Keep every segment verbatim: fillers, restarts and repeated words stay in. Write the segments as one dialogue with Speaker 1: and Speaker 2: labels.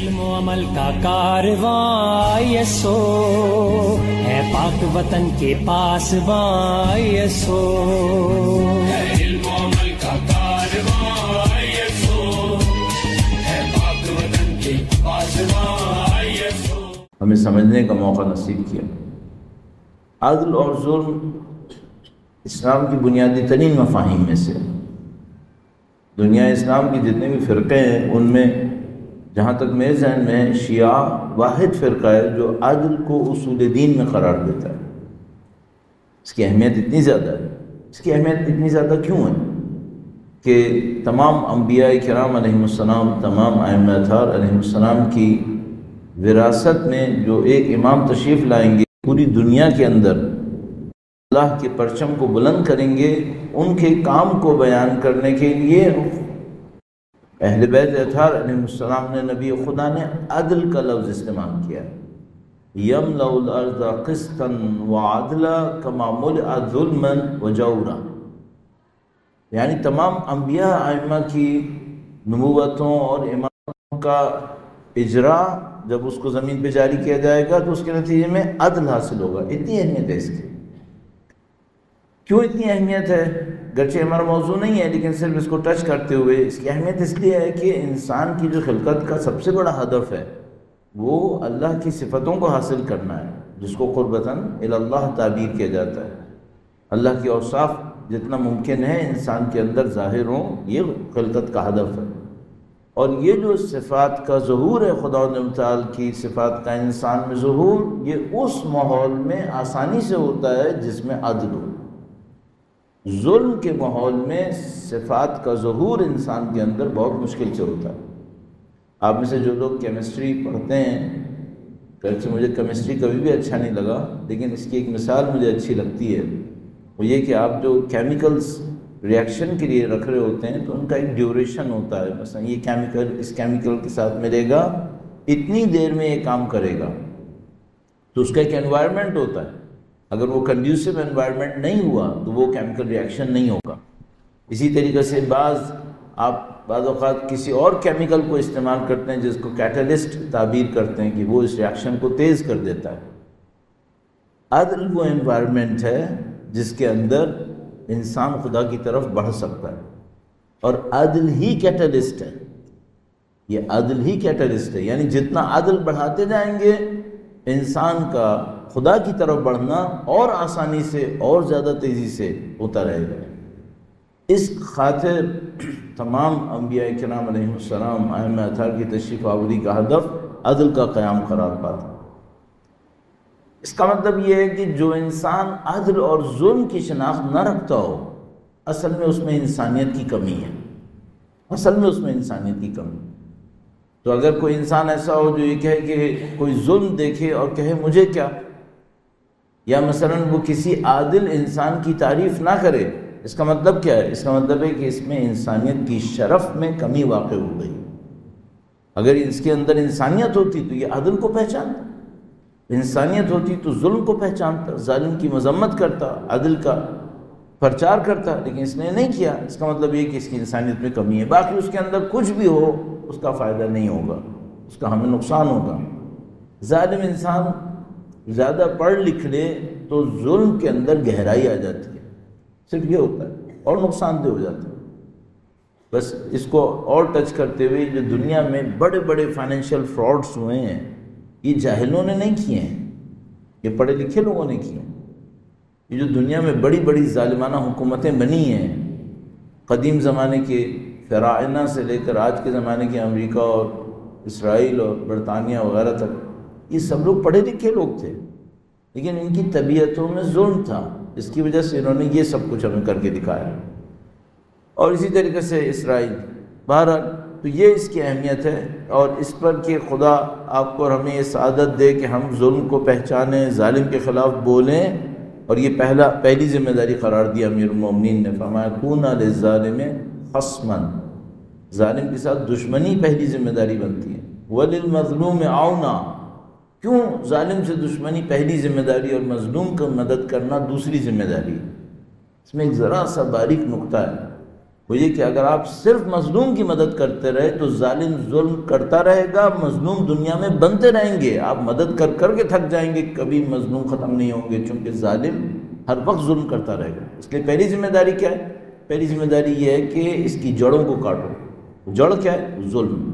Speaker 1: علم و عمل کا کارواں یسو ہے، پاک وطن کے پاسباں یسو ہے، علم و عمل کا کارواں یسو ہے، پاک وطن کے پاسباں یسو.
Speaker 2: ہمیں سمجھنے کا موقع نصیب کیا. عدل اور ظلم اسلام کی بنیادی ترین مفاہیم میں سے. دنیا اسلام کی جتنے بھی فرقے ہیں ان میں جہاں تک میرے ذہن میں شیعہ واحد فرقہ ہے جو عدل کو اصول دین میں قرار دیتا ہے. اس کی اہمیت اتنی زیادہ ہے. اس کی اہمیت اتنی زیادہ کیوں ہے کہ تمام انبیاء کرام علیہ السلام، تمام ائمہ اطہار علیہ السلام کی وراثت میں جو ایک امام تشریف لائیں گے، پوری دنیا کے اندر اللہ کے پرچم کو بلند کریں گے. ان کے کام کو بیان کرنے کے لیے اہل بیت اطہار علیہ السلام نے، نبی خدا نے عدل کا لفظ استعمال کیا. یملأ الارض قسطا وعدلا کما ملئ ظلما وجورا. یعنی تمام انبیاء ائمہ کی نبوتوں اور امامتوں کا اجرا جب اس کو زمین پہ جاری کیا جائے گا تو اس کے نتیجے میں عدل حاصل ہوگا. اتنی اہمیت ہے اس کی. کیوں اتنی اہمیت ہے؟ گرچہ ہمارا موضوع نہیں ہے لیکن صرف اس کو ٹچ کرتے ہوئے اس کی اہمیت اس لیے ہے کہ انسان کی جو خلقت کا سب سے بڑا ہدف ہے وہ اللہ کی صفتوں کو حاصل کرنا ہے، جس کو قربتاً الی اللہ تعبیر کیا جاتا ہے. اللہ کی اوصاف جتنا ممکن ہے انسان کے اندر ظاہر ہوں، یہ خلقت کا ہدف ہے. اور یہ جو صفات کا ظہور ہے، خدا متعال کی صفات کا انسان میں ظہور، یہ اس ماحول میں آسانی سے ہوتا ہے جس میں عدل ہو. ظلم کے ماحول میں صفات کا ظہور انسان کے اندر بہت مشکل سے ہوتا ہے. آپ میں سے جو لوگ کیمسٹری پڑھتے ہیں، گرچہ مجھے کیمسٹری کبھی بھی اچھا نہیں لگا لیکن اس کی ایک مثال مجھے اچھی لگتی ہے، وہ یہ کہ آپ جو کیمیکلز ریاکشن کے لیے رکھ رہے ہوتے ہیں تو ان کا ایک ڈیوریشن ہوتا ہے. مثلا یہ کیمیکل اس کیمیکل کے ساتھ ملے گا، اتنی دیر میں یہ کام کرے گا. تو اس کا ایک انوائرمنٹ ہوتا ہے. اگر وہ کنڈیوسو انوائرمنٹ نہیں ہوا تو وہ کیمیکل ریاکشن نہیں ہوگا. اسی طریقے سے بعض آپ بعض اوقات کسی اور کیمیکل کو استعمال کرتے ہیں جس کو کیٹالسٹ تعبیر کرتے ہیں کہ وہ اس ریاکشن کو تیز کر دیتا ہے. عدل وہ انوائرمنٹ ہے جس کے اندر انسان خدا کی طرف بڑھ سکتا ہے، اور عدل ہی کیٹالسٹ ہے. یہ عدل ہی کیٹالسٹ ہے. یعنی جتنا عدل بڑھاتے جائیں گے انسان کا خدا کی طرف بڑھنا اور آسانی سے اور زیادہ تیزی سے ہوتا رہے گا. اس خاطر تمام انبیاء کرام علیہ السلام، ائمہ اطہار کی تشریف آوری کا ہدف عدل کا قیام قرار پاتا. اس کا مطلب یہ ہے کہ جو انسان عدل اور ظلم کی شناخت نہ رکھتا ہو، اصل میں اس میں انسانیت کی کمی ہے. اصل میں اس میں انسانیت کی کمی. تو اگر کوئی انسان ایسا ہو جو یہ کہے کہ کوئی ظلم دیکھے اور کہے مجھے کیا، یا مثلا وہ کسی عادل انسان کی تعریف نہ کرے، اس کا مطلب کیا ہے؟ اس کا مطلب ہے کہ اس میں انسانیت کی شرف میں کمی واقع ہو گئی. اگر اس کے اندر انسانیت ہوتی تو یہ عدل کو پہچانتا، انسانیت ہوتی تو ظلم کو پہچانتا، ظالم کی مذمت کرتا، عدل کا پرچار کرتا، لیکن اس نے نہیں کیا. اس کا مطلب یہ کہ اس کی انسانیت میں کمی ہے. باقی اس کے اندر کچھ بھی ہو اس کا فائدہ نہیں ہوگا، اس کا ہمیں نقصان ہوگا. ظالم انسان زیادہ پڑھ لکھ لے تو ظلم کے اندر گہرائی آ جاتی ہے، صرف یہ ہوتا ہے، اور نقصان دہ ہو جاتا ہے. بس اس کو اور ٹچ کرتے ہوئے، جو دنیا میں بڑے بڑے فائنینشیل فراڈز ہوئے ہیں یہ جاہلوں نے نہیں کیے ہیں، یہ پڑھے لکھے لوگوں نے کیے ہیں. یہ جو دنیا میں بڑی بڑی ظالمانہ حکومتیں بنی ہیں، قدیم زمانے کے فراعنہ سے لے کر آج کے زمانے کے امریکہ اور اسرائیل اور برطانیہ وغیرہ تک، یہ سب لوگ پڑھے لکھے لوگ تھے لیکن ان کی طبیعتوں میں ظلم تھا، جس کی وجہ سے انہوں نے یہ سب کچھ ہمیں کر کے دکھایا. اور اسی طریقے سے اسرائیل. بہرحال تو یہ اس کی اہمیت ہے، اور اس پر کہ خدا آپ کو اور ہمیں یہ سعادت دے کہ ہم ظلم کو پہچانیں، ظالم کے خلاف بولیں. اور یہ پہلا پہلی ذمہ داری قرار دیا امیر المومنین نے، فرمایا کُونَ لِلظَّالِمِ خَصْمًا، ظالم کے ساتھ دشمنی پہلی ذمہ داری بنتی ہے. وَلِلْمَظْلُومِ عَوْنًا، کیوں ظالم سے دشمنی پہلی ذمہ داری اور مظلوم کو مدد کرنا دوسری ذمہ داری ہے. اس میں ایک ذرا سا باریک نقطہ ہے وہ یہ کہ اگر آپ صرف مظلوم کی مدد کرتے رہے تو ظالم ظلم کرتا رہے گا، مظلوم دنیا میں بنتے رہیں گے، آپ مدد کر کر کے تھک جائیں گے، کبھی مظلوم ختم نہیں ہوں گے، چونکہ ظالم ہر وقت ظلم کرتا رہے گا۔ اس لیے پہلی ذمہ داری کیا ہے؟ پہلی ذمہ داری یہ ہے کہ اس کی جڑوں کو کاٹو۔ جڑ کیا ہے؟ ظلم۔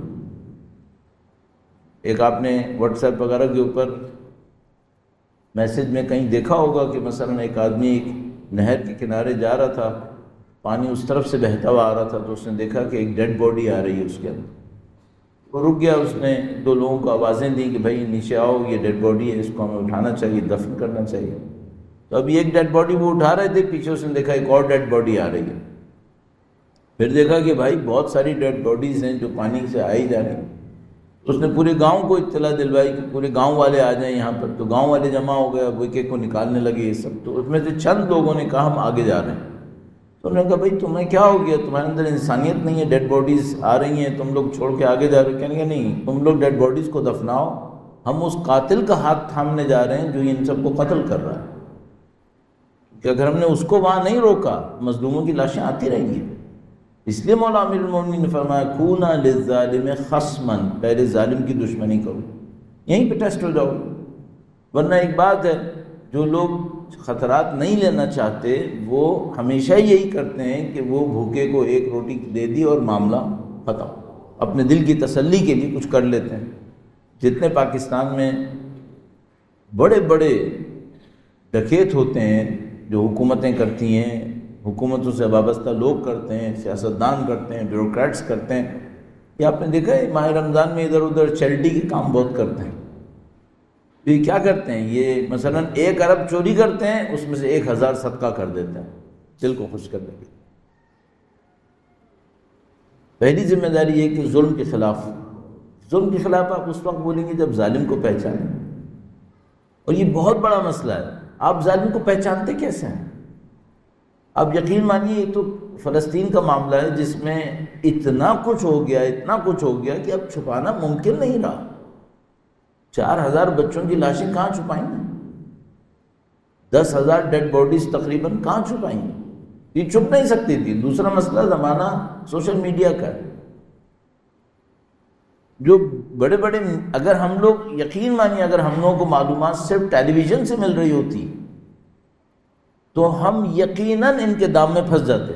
Speaker 2: ایک آپ نے واٹس ایپ وغیرہ کے اوپر میسج میں کہیں دیکھا ہوگا کہ مثلا ایک آدمی ایک نہر کے کنارے جا رہا تھا، پانی اس طرف سے بہتا ہوا آ رہا تھا، تو اس نے دیکھا کہ ایک ڈیڈ باڈی آ رہی ہے اس کے اندر۔ وہ رک گیا، اس نے دو لوگوں کو آوازیں دیں کہ بھائی نیچے آؤ، یہ ڈیڈ باڈی ہے، اس کو ہمیں اٹھانا چاہیے، دفن کرنا چاہیے۔ تو ابھی ایک ڈیڈ باڈی وہ اٹھا رہے تھے، پیچھے اس نے دیکھا ایک اور ڈیڈ باڈی آ رہی ہے۔ پھر دیکھا کہ بھائی بہت ساری ڈیڈ باڈیز ہیں جو پانی سے آئی جا رہی ہیں۔ اس نے پورے گاؤں کو اطلاع دلوائی کہ پورے گاؤں والے آ جائیں یہاں پر، تو گاؤں والے جمع ہو گئے، وہ ایک ایک کو نکالنے لگے یہ سب۔ تو اس میں سے چند لوگوں نے کہا ہم آگے جا رہے ہیں۔ تو انہوں نے کہا بھائی تمہیں کیا ہو گیا، تمہارے اندر انسانیت نہیں ہے، ڈیڈ باڈیز آ رہی ہیں، تم لوگ چھوڑ کے آگے جا رہے ہو؟ کہنے کہ نہیں، تم لوگ ڈیڈ باڈیز کو دفناؤ، ہم اس قاتل کا ہاتھ تھامنے جا رہے ہیں جو ان سب کو قتل کر رہا ہے، کہ اگر ہم نے اس کو وہاں نہیں روکا مظلوموں کی لاشیں آتی رہیں گی۔ اس لیے مولا امیر المومنین نے فرمایا کونا للظالم خصما، پہلے ظالم کی دشمنی کرو، یہیں پہ ٹیسٹ ہو جاؤ۔ ورنہ ایک بات ہے، جو لوگ خطرات نہیں لینا چاہتے وہ ہمیشہ یہی کرتے ہیں کہ وہ بھوکے کو ایک روٹی دے دی اور معاملہ ختم، اپنے دل کی تسلی کے لیے کچھ کر لیتے ہیں۔ جتنے پاکستان میں بڑے بڑے ڈکیت ہوتے ہیں جو حکومتیں کرتی ہیں، حکومتوں سے وابستہ لوگ کرتے ہیں، سیاستدان کرتے ہیں، بیوروکریٹس کرتے ہیں، یہ آپ نے دیکھا ہے ماہ رمضان میں ادھر ادھر چیریٹی کے کام بہت کرتے ہیں۔ یہ کیا کرتے ہیں؟ یہ مثلا ایک ارب چوری کرتے ہیں، اس میں سے ایک ہزار صدقہ کر دیتے ہیں دل کو خوش کرنے کے۔ پہلی ذمہ داری یہ کہ ظلم کے خلاف، ظلم کے خلاف آپ اس وقت بولیں گے جب ظالم کو پہچانیں، اور یہ بہت بڑا مسئلہ ہے۔ آپ ظالم کو پہچانتے کیسے ہیں؟ آپ یقین مانیے یہ تو فلسطین کا معاملہ ہے جس میں اتنا کچھ ہو گیا، اتنا کچھ ہو گیا کہ اب چھپانا ممکن نہیں رہا۔ چار ہزار بچوں کی لاشیں کہاں چھپائیں گے؟ دس ہزار ڈیڈ باڈیز تقریباً کہاں چھپائیں گے؟ یہ چھپ نہیں سکتی تھی۔ دوسرا مسئلہ زمانہ سوشل میڈیا کا ہے، جو بڑے بڑے، اگر ہم لوگ یقین مانیے اگر ہم لوگوں کو معلومات صرف ٹیلی ویژن سے مل رہی ہوتی تو ہم یقیناً ان کے دام میں پھنس جاتے،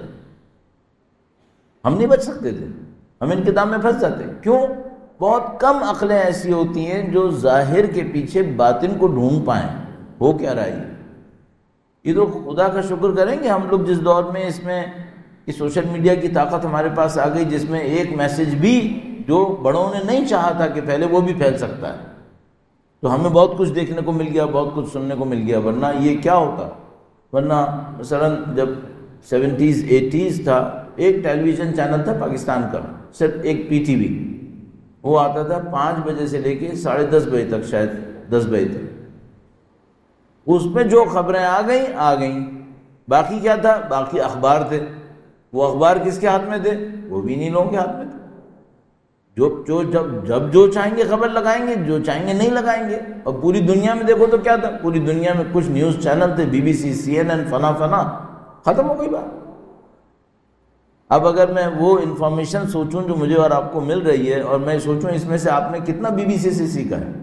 Speaker 2: ہم نہیں بچ سکتے تھے، ہم ان کے دام میں پھنس جاتے۔ کیوں؟ بہت کم عقلیں ایسی ہوتی ہیں جو ظاہر کے پیچھے باطن کو ڈھونڈ پائیں ہو کیا رہا ہے۔ یہ تو خدا کا شکر کریں کہ ہم لوگ جس دور میں اس میں کہ سوشل میڈیا کی طاقت ہمارے پاس آ گئی، جس میں ایک میسج بھی جو بڑوں نے نہیں چاہا تھا کہ پہلے وہ بھی پھیل سکتا ہے، تو ہمیں بہت کچھ دیکھنے کو مل گیا، بہت کچھ سننے کو مل گیا۔ ورنہ یہ کیا ہوتا؟ ورنہ مثلا جب سیونٹیز ایٹیز تھا، ایک ٹیلی ویژن چینل تھا پاکستان کا، صرف ایک پی ٹی وی، وہ آتا تھا پانچ بجے سے لے کے ساڑھے دس بجے تک، شاید دس بجے تک۔ اس میں جو خبریں آ گئیں آ گئیں، باقی کیا تھا؟ باقی اخبار تھے۔ وہ اخبار کس کے ہاتھ میں تھے؟ وہ بھی انہی لوگوں کے ہاتھ میں تھے، جو جو جب جب جو چاہیں گے خبر لگائیں گے، جو چاہیں گے نہیں لگائیں گے۔ اور پوری دنیا میں دیکھو تو کیا تھا؟ پوری دنیا میں کچھ نیوز چینل تھے، B B C, C N N, فنا فنا، ختم ہو گئی بات۔ اب اگر میں وہ انفارمیشن سوچوں جو مجھے اور آپ کو مل رہی ہے، اور میں سوچوں اس میں سے آپ نے کتنا بی بی سی سے سیکھا ہے،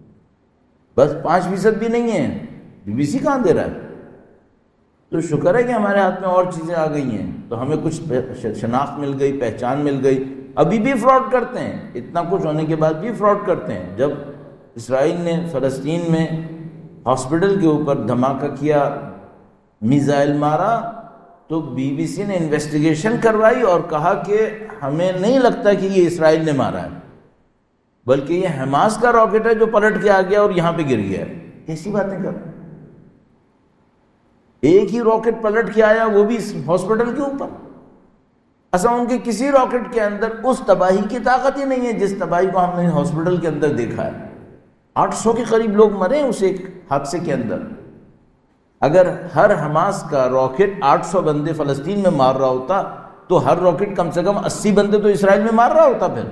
Speaker 2: بس پانچ فیصد بھی نہیں ہے، بی بی سی کہاں دے رہا ہے؟ تو شکر ہے کہ ہمارے ہاتھ میں اور چیزیں آ گئی ہیں، تو ہمیں کچھ شناخت مل گئی، پہچان مل گئی۔ ابھی بھی فراڈ کرتے ہیں، اتنا کچھ ہونے کے بعد بھی فراڈ کرتے ہیں۔ جب اسرائیل نے فلسطین میں ہاسپٹل کے اوپر دھماکہ کیا، میزائل مارا، تو بی بی سی نے انویسٹیگیشن کروائی اور کہا کہ ہمیں نہیں لگتا کہ یہ اسرائیل نے مارا ہے، بلکہ یہ حماس کا راکٹ ہے جو پلٹ کے آ گیا اور یہاں پہ گر گیا ہے۔ کیسی باتیں کر رہے ہیں؟ ایک ہی راکٹ پلٹ کے آیا، وہ بھی ہاسپٹل کے اوپر۔ اصلا ان کے کسی راکٹ کے اندر اس تباہی کی طاقت ہی نہیں ہے جس تباہی کو ہم نے ہاسپٹل کے اندر دیکھا ہے۔ آٹھ سو کے قریب لوگ مرے اس ایک حادثے کے اندر۔ اگر ہر حماس کا راکٹ آٹھ سو بندے فلسطین میں مار رہا ہوتا تو ہر راکٹ کم سے کم اسی بندے تو اسرائیل میں مار رہا ہوتا۔ پھر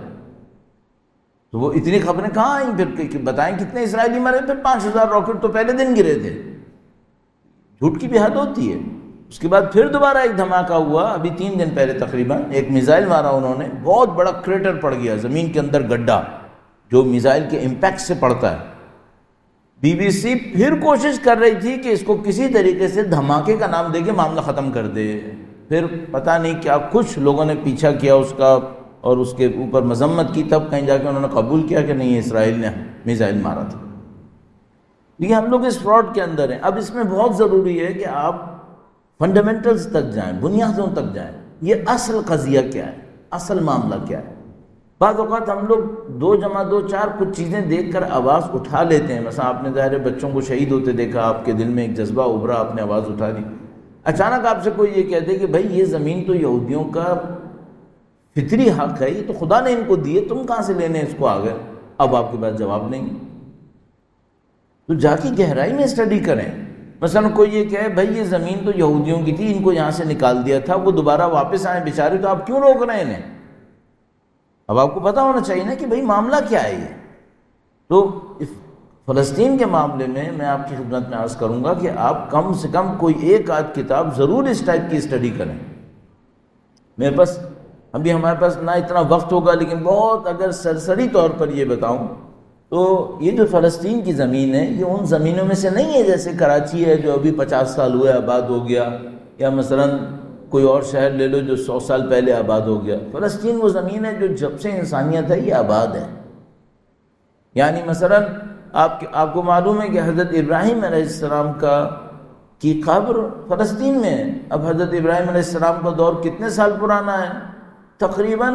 Speaker 2: تو وہ اتنی خبریں کہاں آئیں پھر کہ بتائیں کتنے اسرائیلی مرے؟ پھر پانچ ہزار راکٹ تو پہلے دن گرے تھے۔ جھوٹ کی بھی حد ہوتی ہے۔ اس کے بعد پھر دوبارہ ایک دھماکہ ہوا ابھی تین دن پہلے تقریباً، ایک میزائل مارا انہوں نے، بہت بڑا کریٹر پڑ گیا زمین کے اندر، گڈھا جو میزائل کے امپیکٹ سے پڑتا ہے۔ بی بی سی پھر کوشش کر رہی تھی کہ اس کو کسی طریقے سے دھماکے کا نام دے کے معاملہ ختم کر دے، پھر پتہ نہیں کیا کچھ لوگوں نے پیچھا کیا اس کا اور اس کے اوپر مذمت کی، تب کہیں جا کے انہوں نے قبول کیا کہ نہیں اسرائیل نے میزائل مارا تھا۔ لیکن ہم لوگ اس فراڈ کے اندر ہیں۔ اب اس میں بہت ضروری ہے کہ آپ فنڈامنٹلز تک جائیں، بنیادوں تک جائیں، یہ اصل قضیہ کیا ہے، اصل معاملہ کیا ہے۔ بعض اوقات ہم لوگ دو جمع دو چار کچھ چیزیں دیکھ کر آواز اٹھا لیتے ہیں، مثلا آپ نے ظاہر بچوں کو شہید ہوتے دیکھا، آپ کے دل میں ایک جذبہ ابھرا، آپ نے آواز اٹھا دی۔ اچانک آپ سے کوئی یہ کہہ دے کہ بھائی یہ زمین تو یہودیوں کا فطری حق ہے، یہ تو خدا نے ان کو دی ہے، تم کہاں سے لینے اس کو آ گئے، اب آپ کے پاس جواب نہیں، تو جا کے گہرائی میں اسٹڈی کریں۔ مثلا کوئی یہ کہے بھائی یہ زمین تو یہودیوں کی تھی، ان کو یہاں سے نکال دیا تھا، وہ دوبارہ واپس آئیں بیچارے، تو آپ کیوں روک رہے ہیں انہیں؟ اب آپ کو پتا ہونا چاہیے نا کہ بھائی معاملہ کیا ہے یہ۔ تو فلسطین کے معاملے میں میں آپ کی خدمت میں عرض کروں گا کہ آپ کم سے کم کوئی ایک آدھ کتاب ضرور اس ٹائپ کی اسٹڈی کریں۔ میرے پاس ابھی ہمارے پاس نہ اتنا وقت ہوگا، لیکن بہت اگر سرسری طور پر یہ بتاؤں تو یہ جو فلسطین کی زمین ہے یہ ان زمینوں میں سے نہیں ہے جیسے کراچی ہے جو ابھی پچاس سال ہوئے آباد ہو گیا، یا مثلا کوئی اور شہر لے لو جو سو سال پہلے آباد ہو گیا۔ فلسطین وہ زمین ہے جو جب سے انسانیت ہے یہ آباد ہے۔ یعنی مثلا آپ آپ کو معلوم ہے کہ حضرت ابراہیم علیہ السلام کا کی قبر فلسطین میں ہے۔ اب حضرت ابراہیم علیہ السلام کا دور کتنے سال پرانا ہے؟ تقریباً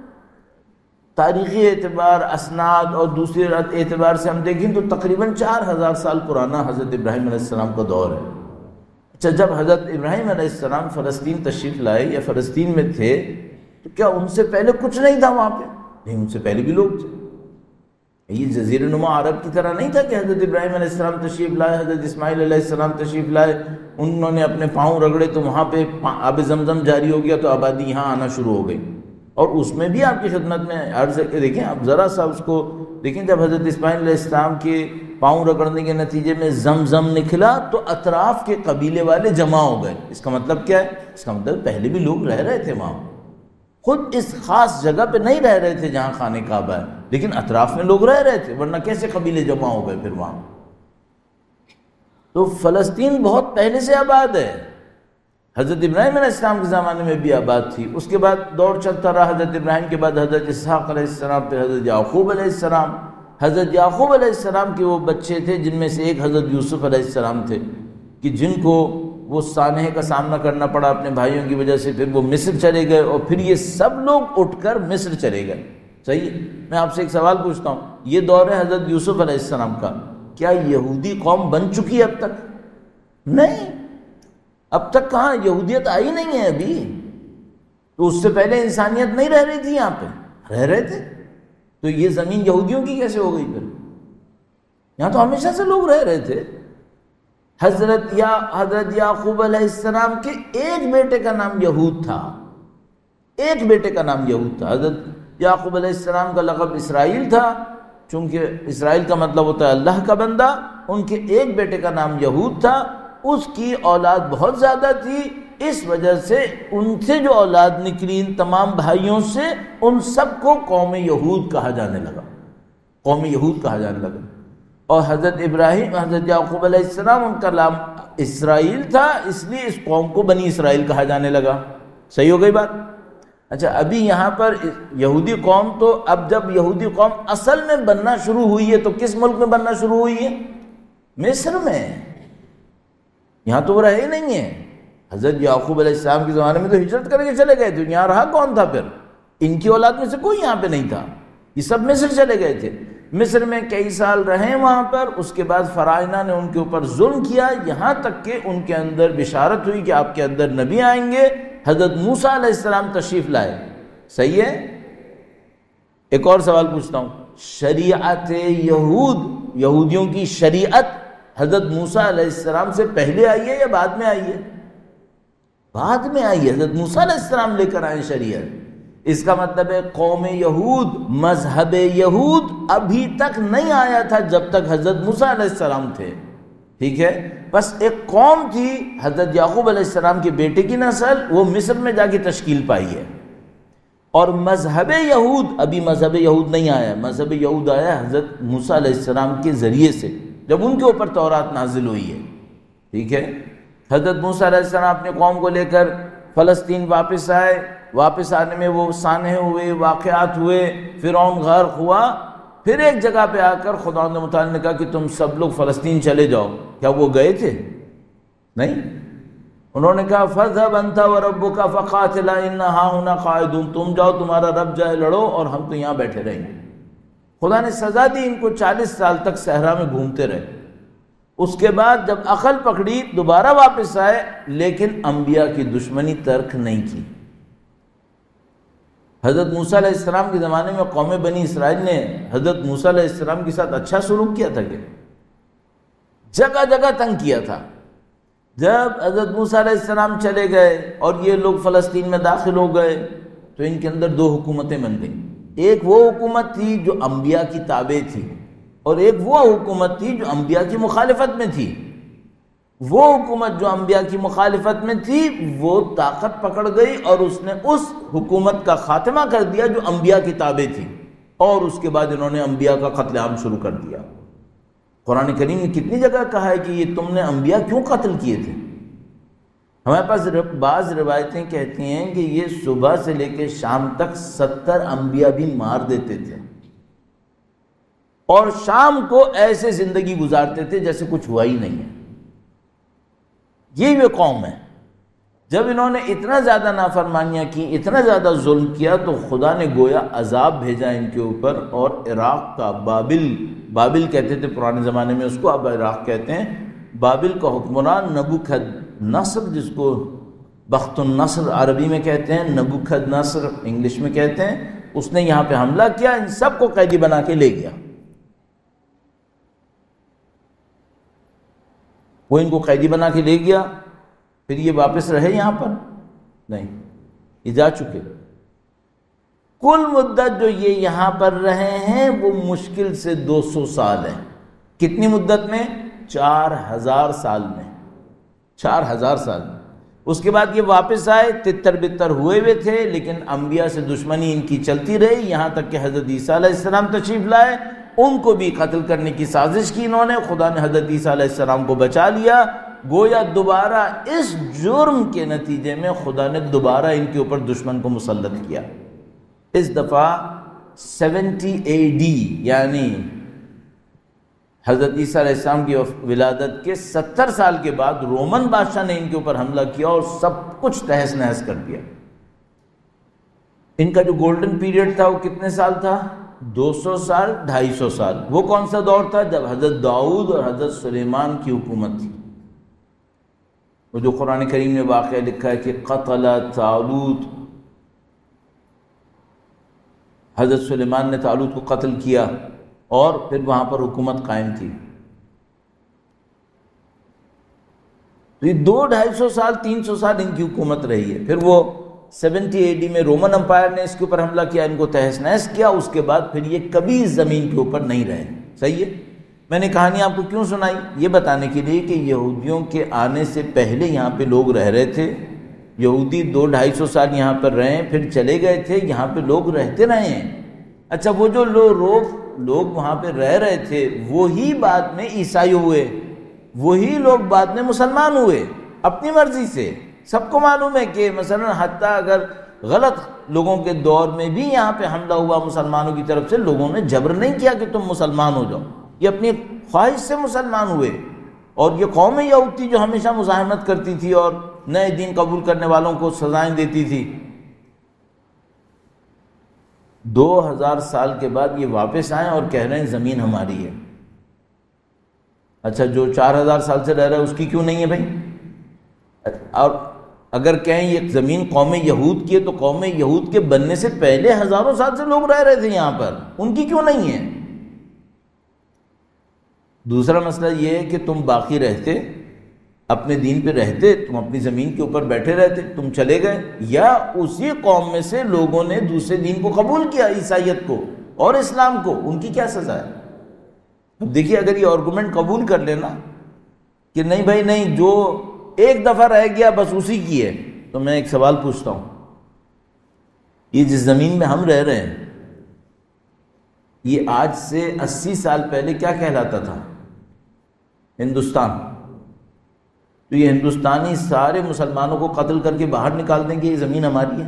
Speaker 2: تاریخی اعتبار، اسناد اور دوسرے اعتبار سے ہم دیکھیں تو تقریباً چار ہزار سال پرانا حضرت ابراہیم علیہ السلام کا دور ہے۔ اچھا، جب حضرت ابراہیم علیہ السلام فلسطین تشریف لائے یا فلسطین میں تھے تو کیا ان سے پہلے کچھ نہیں تھا وہاں پہ؟ نہیں، ان سے پہلے بھی لوگ تھے۔ یہ جزیرہ نما عرب کی طرح نہیں تھا کہ حضرت ابراہیم علیہ السلام تشریف لائے، حضرت اسماعیل علیہ السلام تشریف لائے، انہوں نے اپنے پاؤں رگڑے تو وہاں پہ آب زمزم جاری ہو گیا تو آبادی یہاں آنا شروع ہو گئی۔ اور اس میں بھی آپ کی خدمت میں عرض ہے کہ دیکھیں آپ ذرا سا اس کو دیکھیں، جب حضرت اسماعیل علیہ السلام کے پاؤں رگڑنے کے نتیجے میں زمزم نکلا تو اطراف کے قبیلے والے جمع ہو گئے۔ اس کا مطلب کیا ہے؟ اس کا مطلب پہلے بھی لوگ رہ رہے تھے وہاں، خود اس خاص جگہ پہ نہیں رہ رہے تھے جہاں خانہ کعبہ ہے، لیکن اطراف میں لوگ رہ رہے تھے، ورنہ کیسے قبیلے جمع ہو گئے پھر وہاں؟ تو فلسطین بہت پہلے سے آباد ہے، حضرت ابراہیم علیہ السلام کے زمانے میں بھی آباد تھی۔ اس کے بعد دور چلتا رہا، حضرت ابراہیم کے بعد حضرت اسحاق علیہ السلام، پھر حضرت یعقوب علیہ السلام۔ حضرت یعقوب علیہ السلام کے وہ بچے تھے جن میں سے ایک حضرت یوسف علیہ السلام تھے کہ جن کو وہ سانحے کا سامنا کرنا پڑا اپنے بھائیوں کی وجہ سے، پھر وہ مصر چلے گئے اور پھر یہ سب لوگ اٹھ کر مصر چلے گئے۔ صحیح ہے؟ میں آپ سے ایک سوال پوچھتا ہوں، یہ دور ہے حضرت یوسف علیہ السلام کا، کیا یہودی قوم بن چکی ہے اب تک؟ نہیں، اب تک کہاں، یہودیت آئی نہیں ہے ابھی۔ تو اس سے پہلے انسانیت نہیں رہ رہی تھی یہاں پہ، رہ رہے تھے، تو یہ زمین یہودیوں کی کیسے ہو گئی پھر؟ یہاں تو ہمیشہ سے لوگ رہ رہے تھے۔ حضرت یا حضرت یعقوب علیہ السلام کے ایک بیٹے کا نام یہود تھا، ایک بیٹے کا نام یہود تھا۔ حضرت یعقوب علیہ السلام کا لقب اسرائیل تھا، چونکہ اسرائیل کا مطلب ہوتا ہے اللہ کا بندہ۔ ان کے ایک بیٹے کا نام یہود تھا، اس کی اولاد بہت زیادہ تھی، اس وجہ سے ان سے جو اولاد نکلی ان تمام بھائیوں سے، ان سب کو قوم یہود کہا جانے لگا، قوم یہود کہا جانے لگا۔ اور حضرت ابراہیم حضرت یعقوب علیہ السلام ان کا نام اسرائیل تھا، اس لیے اس قوم کو بنی اسرائیل کہا جانے لگا۔ صحیح ہو گئی بات؟ اچھا، ابھی یہاں پر یہودی قوم، تو اب جب یہودی قوم اصل میں بننا شروع ہوئی ہے تو کس ملک میں بننا شروع ہوئی ہے؟ مصر میں۔ یہاں تو وہ رہے ہی نہیں ہیں۔ حضرت یعقوب علیہ السلام کے زمانے میں تو ہجرت کر کے چلے گئے تھے، یہاں رہا کون تھا پھر؟ ان کی اولاد میں سے کوئی یہاں پہ نہیں تھا، یہ سب مصر چلے گئے تھے۔ مصر میں کئی سال رہے وہاں پر، اس کے بعد فراعنہ نے ان کے اوپر ظلم کیا، یہاں تک کہ ان کے اندر بشارت ہوئی کہ آپ کے اندر نبی آئیں گے۔ حضرت موسیٰ علیہ السلام تشریف لائے۔ صحیح ہے؟ ایک اور سوال پوچھتا ہوں، شریعت یہود، یہودیوں کی شریعت حضرت موسیٰ علیہ السلام سے پہلے آئی ہے یا بعد میں آئی ہے؟ بعد میں آئی ہے، حضرت موسیٰ علیہ السلام لے کر آئے شریعت۔ اس کا مطلب ہے قوم یہود، مذہب یہود ابھی تک نہیں آیا تھا جب تک حضرت موسیٰ علیہ السلام تھے۔ ٹھیک ہے، بس ایک قوم تھی حضرت یعقوب علیہ السلام کے بیٹے کی نسل، وہ مصر میں جا کے تشکیل پائی ہے، اور مذہب یہود ابھی مذہب یہود نہیں آیا، مذہب یہود آیا حضرت موسیٰ علیہ السلام کے ذریعے سے جب ان کے اوپر تورات نازل ہوئی ہے، ٹھیک ہے۔ حضرت موسیٰ علیہ السلام اپنے قوم کو لے کر فلسطین واپس آئے، واپس آنے میں وہ سانحے ہوئے، واقعات ہوئے، فرعون غرق ہوا، پھر ایک جگہ پہ آ کر خدا متعال نے کہا کہ تم سب لوگ فلسطین چلے جاؤ۔ کیا وہ گئے تھے؟ نہیں، انہوں نے کہا فَاذْهَبْ أَنْتَ وَرَبُّكَ فَقَاتِلَا إِنَّا هَاهُنَا قَاعِدُونَ، تم جاؤ، تمہارا رب جائے لڑو اور ہم تو یہاں بیٹھے رہیں گے۔ خدا نے سزا دی، ان کو چالیس سال تک صحرا میں گھومتے رہے۔ اس کے بعد جب عقل پکڑی دوبارہ واپس آئے، لیکن انبیاء کی دشمنی ترک نہیں کی۔ حضرت موسیٰ علیہ السلام کے زمانے میں قوم بنی اسرائیل نے حضرت موسیٰ علیہ السلام کے ساتھ اچھا سلوک کیا تھا کہ جگہ جگہ تنگ کیا تھا۔ جب حضرت موسیٰ علیہ السلام چلے گئے اور یہ لوگ فلسطین میں داخل ہو گئے تو ان کے اندر دو حکومتیں بن گئیں، ایک وہ حکومت تھی جو انبیاء کی تابع تھی، اور ایک وہ حکومت تھی جو انبیاء کی مخالفت میں تھی۔ وہ حکومت جو انبیاء کی مخالفت میں تھی وہ طاقت پکڑ گئی اور اس نے اس حکومت کا خاتمہ کر دیا جو انبیاء کی تابع تھی، اور اس کے بعد انہوں نے انبیاء کا قتل عام شروع کر دیا۔ قرآن کریم نے کتنی جگہ کہا ہے کہ یہ تم نے انبیاء کیوں قتل کیے تھے؟ ہمارے پاس بعض روایتیں کہتی ہیں کہ یہ صبح سے لے کے شام تک ستر انبیاء بھی مار دیتے تھے، اور شام کو ایسے زندگی گزارتے تھے جیسے کچھ ہوا ہی نہیں ہے۔ یہ وہ قوم ہے، جب انہوں نے اتنا زیادہ نافرمانیاں کی، اتنا زیادہ ظلم کیا، تو خدا نے گویا عذاب بھیجا ان کے اوپر، اور عراق کا بابل بابل کہتے تھے پرانے زمانے میں اس کو، اب عراق کہتے ہیں، بابل کا حکمران نبوکد نصر، جس کو بخت النصر عربی میں کہتے ہیں، نبوکد نصر انگلش میں کہتے ہیں، اس نے یہاں پہ حملہ کیا، ان سب کو قیدی بنا کے لے گیا۔ وہ ان کو قیدی بنا کے لے گیا، پھر یہ واپس رہے یہاں پر؟ نہیں، یہ جا چکے۔ کل مدت جو یہ یہاں پر رہے ہیں وہ مشکل سے دو سو سال ہے۔ کتنی مدت میں؟ چار ہزار سال میں، چار ہزار سال۔ اس کے بعد یہ واپس آئے، تتر بتر ہوئے ہوئے تھے، لیکن انبیاء سے دشمنی ان کی چلتی رہی، یہاں تک کہ حضرت عیسیٰ علیہ السلام تشریف لائے، ان کو بھی قتل کرنے کی سازش کی انہوں نے۔ خدا نے حضرت عیسیٰ علیہ السلام کو بچا لیا، گویا دوبارہ اس جرم کے نتیجے میں خدا نے دوبارہ ان کے اوپر دشمن کو مسلط کیا۔ اس دفعہ سیونٹی اے ڈی یعنی حضرت عیسیٰ علیہ السلام کی ولادت کے ستر سال کے بعد رومن بادشاہ نے ان کے اوپر حملہ کیا اور سب کچھ تہس نہس کر دیا۔ ان کا جو گولڈن پیریڈ تھا وہ کتنے سال تھا؟ دو سو سال، ڈھائی سو سال۔ وہ کون سا دور تھا؟ جب حضرت داؤد اور حضرت سلیمان کی حکومت تھی۔ وہ جو قرآن کریم نے واقعہ لکھا ہے کہ قتل طالوت، حضرت سلیمان نے طالوت کو قتل کیا اور پھر وہاں پر حکومت قائم تھی۔ تو یہ دو ڈھائی سو سال، تین سو سال ان کی حکومت رہی ہے۔ پھر وہ سیونٹی اے ڈی میں رومن امپائر نے اس کے اوپر حملہ کیا، ان کو تہس نہس کیا، اس کے بعد پھر یہ کبھی زمین کے اوپر نہیں رہے۔ صحیح ہے؟ میں نے کہانی آپ کو کیوں سنائی؟ یہ بتانے کے لیے کہ یہودیوں کے آنے سے پہلے یہاں پہ لوگ رہ رہے تھے، یہودی دو ڈھائی سو سال یہاں پر رہے، پھر چلے گئے تھے، یہاں پہ لوگ رہتے رہے ہیں۔ اچھا، وہ جو لوگ لوگ وہاں پہ رہ رہے تھے وہی بعد میں عیسائی ہوئے، وہی لوگ بعد میں مسلمان ہوئے اپنی مرضی سے۔ سب کو معلوم ہے کہ مثلا حتیٰ اگر غلط لوگوں کے دور میں بھی یہاں پہ حملہ ہوا مسلمانوں کی طرف سے، لوگوں نے جبر نہیں کیا کہ تم مسلمان ہو جاؤ، یہ اپنی خواہش سے مسلمان ہوئے۔ اور یہ قوم یہود تھی جو ہمیشہ مزاحمت کرتی تھی اور نئے دین قبول کرنے والوں کو سزائیں دیتی تھی۔ دو ہزار سال کے بعد یہ واپس آئے اور کہہ رہے ہیں زمین ہماری ہے۔ اچھا، جو چار ہزار سال سے رہ رہا ہے اس کی کیوں نہیں ہے بھائی؟ اور اگر کہیں یہ زمین قوم یہود کی ہے تو قوم یہود کے بننے سے پہلے ہزاروں سال سے لوگ رہ رہے تھے یہاں پر، ان کی کیوں نہیں ہے؟ دوسرا مسئلہ یہ ہے کہ تم باقی رہتے، اپنے دین پہ رہتے، تم اپنی زمین کے اوپر بیٹھے رہتے، تم چلے گئے، یا اسی قوم میں سے لوگوں نے دوسرے دین کو قبول کیا، عیسائیت کو اور اسلام کو، ان کی کیا سزا ہے؟ اب دیکھیے، اگر یہ آرگومنٹ قبول کر لینا کہ نہیں بھائی نہیں، جو ایک دفعہ رہ گیا بس اسی کی ہے. تو میں ایک سوال پوچھتا ہوں، یہ جس زمین میں ہم رہ رہے ہیں یہ آج سے اسی سال پہلے کیا کہلاتا تھا؟ ہندوستان. تو یہ ہندوستانی سارے مسلمانوں کو قتل کر کے باہر نکال دیں گے یہ زمین ہماری ہے؟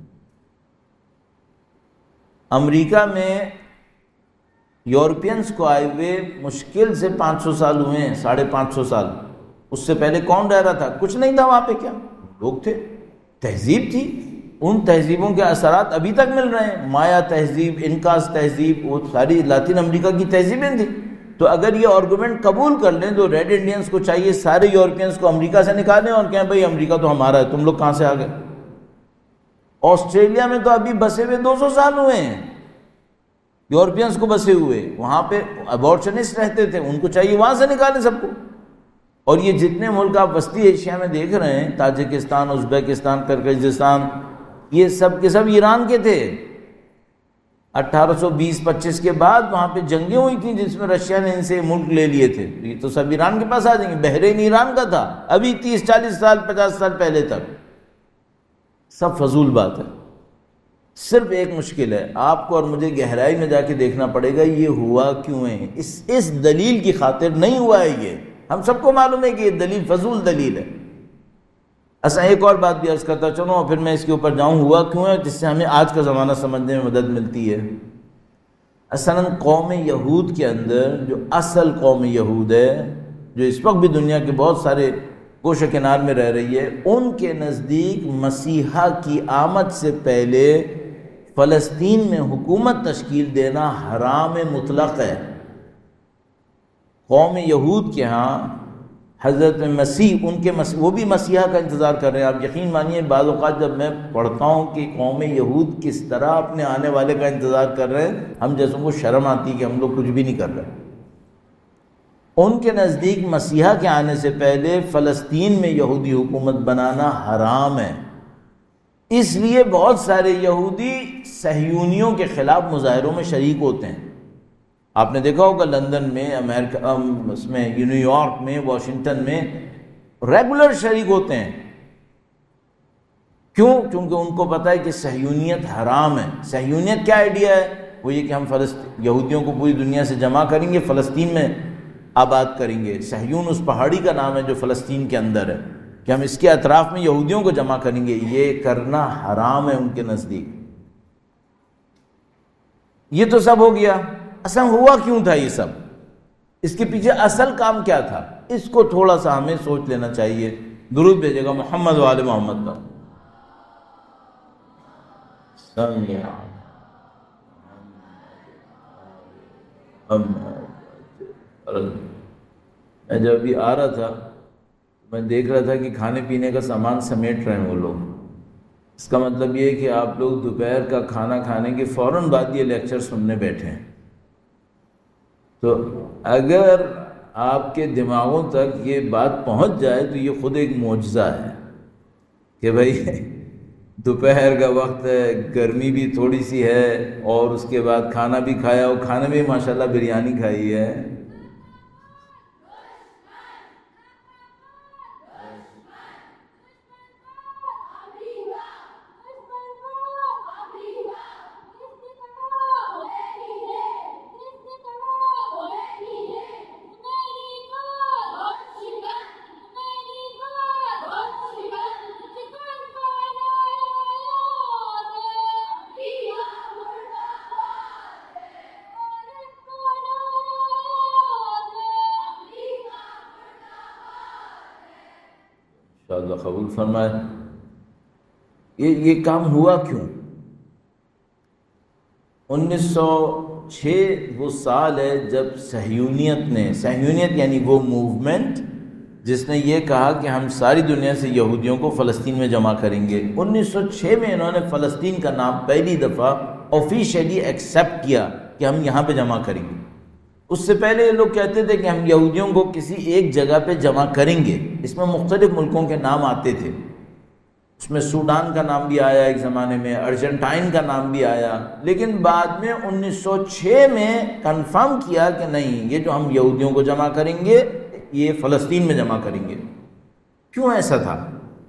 Speaker 2: امریکہ میں یورپینز کو آئے ہوئے مشکل سے پانچ سو سال ہوئے ہیں، ساڑھے پانچ سو سال. اس سے پہلے کون رہ رہا تھا؟ کچھ نہیں تھا وہاں پہ. کیا لوگ تھے، تہذیب تھی. ان تہذیبوں کے اثرات ابھی تک مل رہے ہیں. مایا تہذیب، انکاس تہذیب، وہ ساری لاطین امریکہ کی تہذیبیں تھیں. تو اگر یہ آرگومنٹ قبول کر لیں تو ریڈ انڈینز کو چاہیے سارے یورپینز کو امریکہ سے نکالیں اور کہیں بھئی امریکہ تو ہمارا ہے، تم لوگ کہاں سے آ گئے؟ آسٹریلیا میں تو ابھی بسے ہوئے دو سو سال ہوئے ہیں، یورپینز کو بسے ہوئے. وہاں پہ ابارشنسٹ رہتے تھے، ان کو چاہیے وہاں سے نکالیں سب کو. اور یہ جتنے ملک آپ وسطی ایشیا میں دیکھ رہے ہیں، تاجکستان، ازبیکستان، کرغزستان، یہ سب کے سب ایران کے تھے. اٹھارہ سو بیس پچیس کے بعد وہاں پہ جنگیں ہوئی تھیں جس میں رشیا نے ان سے ملک لے لیے تھے. یہ تو سب ایران کے پاس آ جائیں گے. بحرین ایران کا تھا ابھی تیس چالیس سال پچاس سال پہلے تک. سب فضول بات ہے. صرف ایک مشکل ہے، آپ کو اور مجھے گہرائی میں جا کے دیکھنا پڑے گا یہ ہوا کیوں ہے. اس اس دلیل کی خاطر نہیں ہوا ہے. یہ ہم سب کو معلوم ہے کہ یہ دلیل فضول دلیل ہے. اصلا ایک اور بات بھی عرض کرتا چلوں اور پھر میں اس کے اوپر جاؤں ہوا کیوں ہے، جس سے ہمیں آج کا زمانہ سمجھنے میں مدد ملتی ہے. اصلا قوم یہود کے اندر جو اصل قوم یہود ہے، جو اس وقت بھی دنیا کے بہت سارے گوشہ کنار میں رہ رہی ہے، ان کے نزدیک مسیحا کی آمد سے پہلے فلسطین میں حکومت تشکیل دینا حرام مطلق ہے. قوم یہود کے ہاں حضرت مسیح، ان کے مسیح وہ بھی مسیحا کا انتظار کر رہے ہیں. آپ یقین مانیے بعض اوقات جب میں پڑھتا ہوں کہ قوم یہود کس طرح اپنے آنے والے کا انتظار کر رہے ہیں، ہم جیسوں کو شرم آتی کہ ہم لوگ کچھ بھی نہیں کر رہے. ان کے نزدیک مسیحا کے آنے سے پہلے فلسطین میں یہودی حکومت بنانا حرام ہے. اس لیے بہت سارے یہودی صہیونیوں کے خلاف مظاہروں میں شریک ہوتے ہیں. آپ نے دیکھا ہوگا لندن میں، امریکہ، اس میں نیو یارک میں، واشنگٹن میں ریگولر شریک ہوتے ہیں. کیوں؟ کیونکہ ان کو پتہ ہے کہ صہیونیت حرام ہے. صہیونیت کیا آئیڈیا ہے؟ وہ یہ کہ ہم فلسطین یہودیوں کو پوری دنیا سے جمع کریں گے، فلسطین میں آباد کریں گے. صہیون اس پہاڑی کا نام ہے جو فلسطین کے اندر ہے، کہ ہم اس کے اطراف میں یہودیوں کو جمع کریں گے. یہ کرنا حرام ہے ان کے نزدیک. یہ تو سب ہو گیا. اصل ہوا کیوں تھا یہ سب؟ اس کے پیچھے اصل کام کیا تھا؟ اس کو تھوڑا سا ہمیں سوچ لینا چاہیے. درود بھیجے گا محمد و آل محمد کا. میں جب ابھی آ رہا تھا میں دیکھ رہا تھا کہ کھانے پینے کا سامان سمیٹ رہے ہیں وہ لوگ. اس کا مطلب یہ ہے کہ آپ لوگ دوپہر کا کھانا کھانے کے فوراً بعد یہ لیکچر سننے بیٹھے ہیں. تو اگر آپ کے دماغوں تک یہ بات پہنچ جائے تو یہ خود ایک معجزہ ہے کہ بھائی دوپہر کا وقت ہے، گرمی بھی تھوڑی سی ہے، اور اس کے بعد کھانا بھی کھایا، اور کھانے میں ماشاءاللہ بریانی کھائی ہے. اللہ قبول فرمائے. یہ یہ کام ہوا کیوں؟ انیس سو چھ وہ سال ہے جب صہیونیت نے، صہیونیت یعنی وہ موومنٹ جس نے یہ کہا کہ ہم ساری دنیا سے یہودیوں کو فلسطین میں جمع کریں گے. انیس سو چھ میں انہوں نے فلسطین کا نام پہلی دفعہ آفیشیلی ایکسیپٹ کیا کہ ہم یہاں پہ جمع کریں گے. اس سے پہلے یہ لوگ کہتے تھے کہ ہم یہودیوں کو کسی ایک جگہ پہ جمع کریں گے. اس میں مختلف ملکوں کے نام آتے تھے. اس میں سوڈان کا نام بھی آیا ایک زمانے میں، ارجنٹائن کا نام بھی آیا، لیکن بعد میں انیس سو چھ میں کنفرم کیا کہ نہیں، یہ جو ہم یہودیوں کو جمع کریں گے یہ فلسطین میں جمع کریں گے۔ کیوں ایسا تھا؟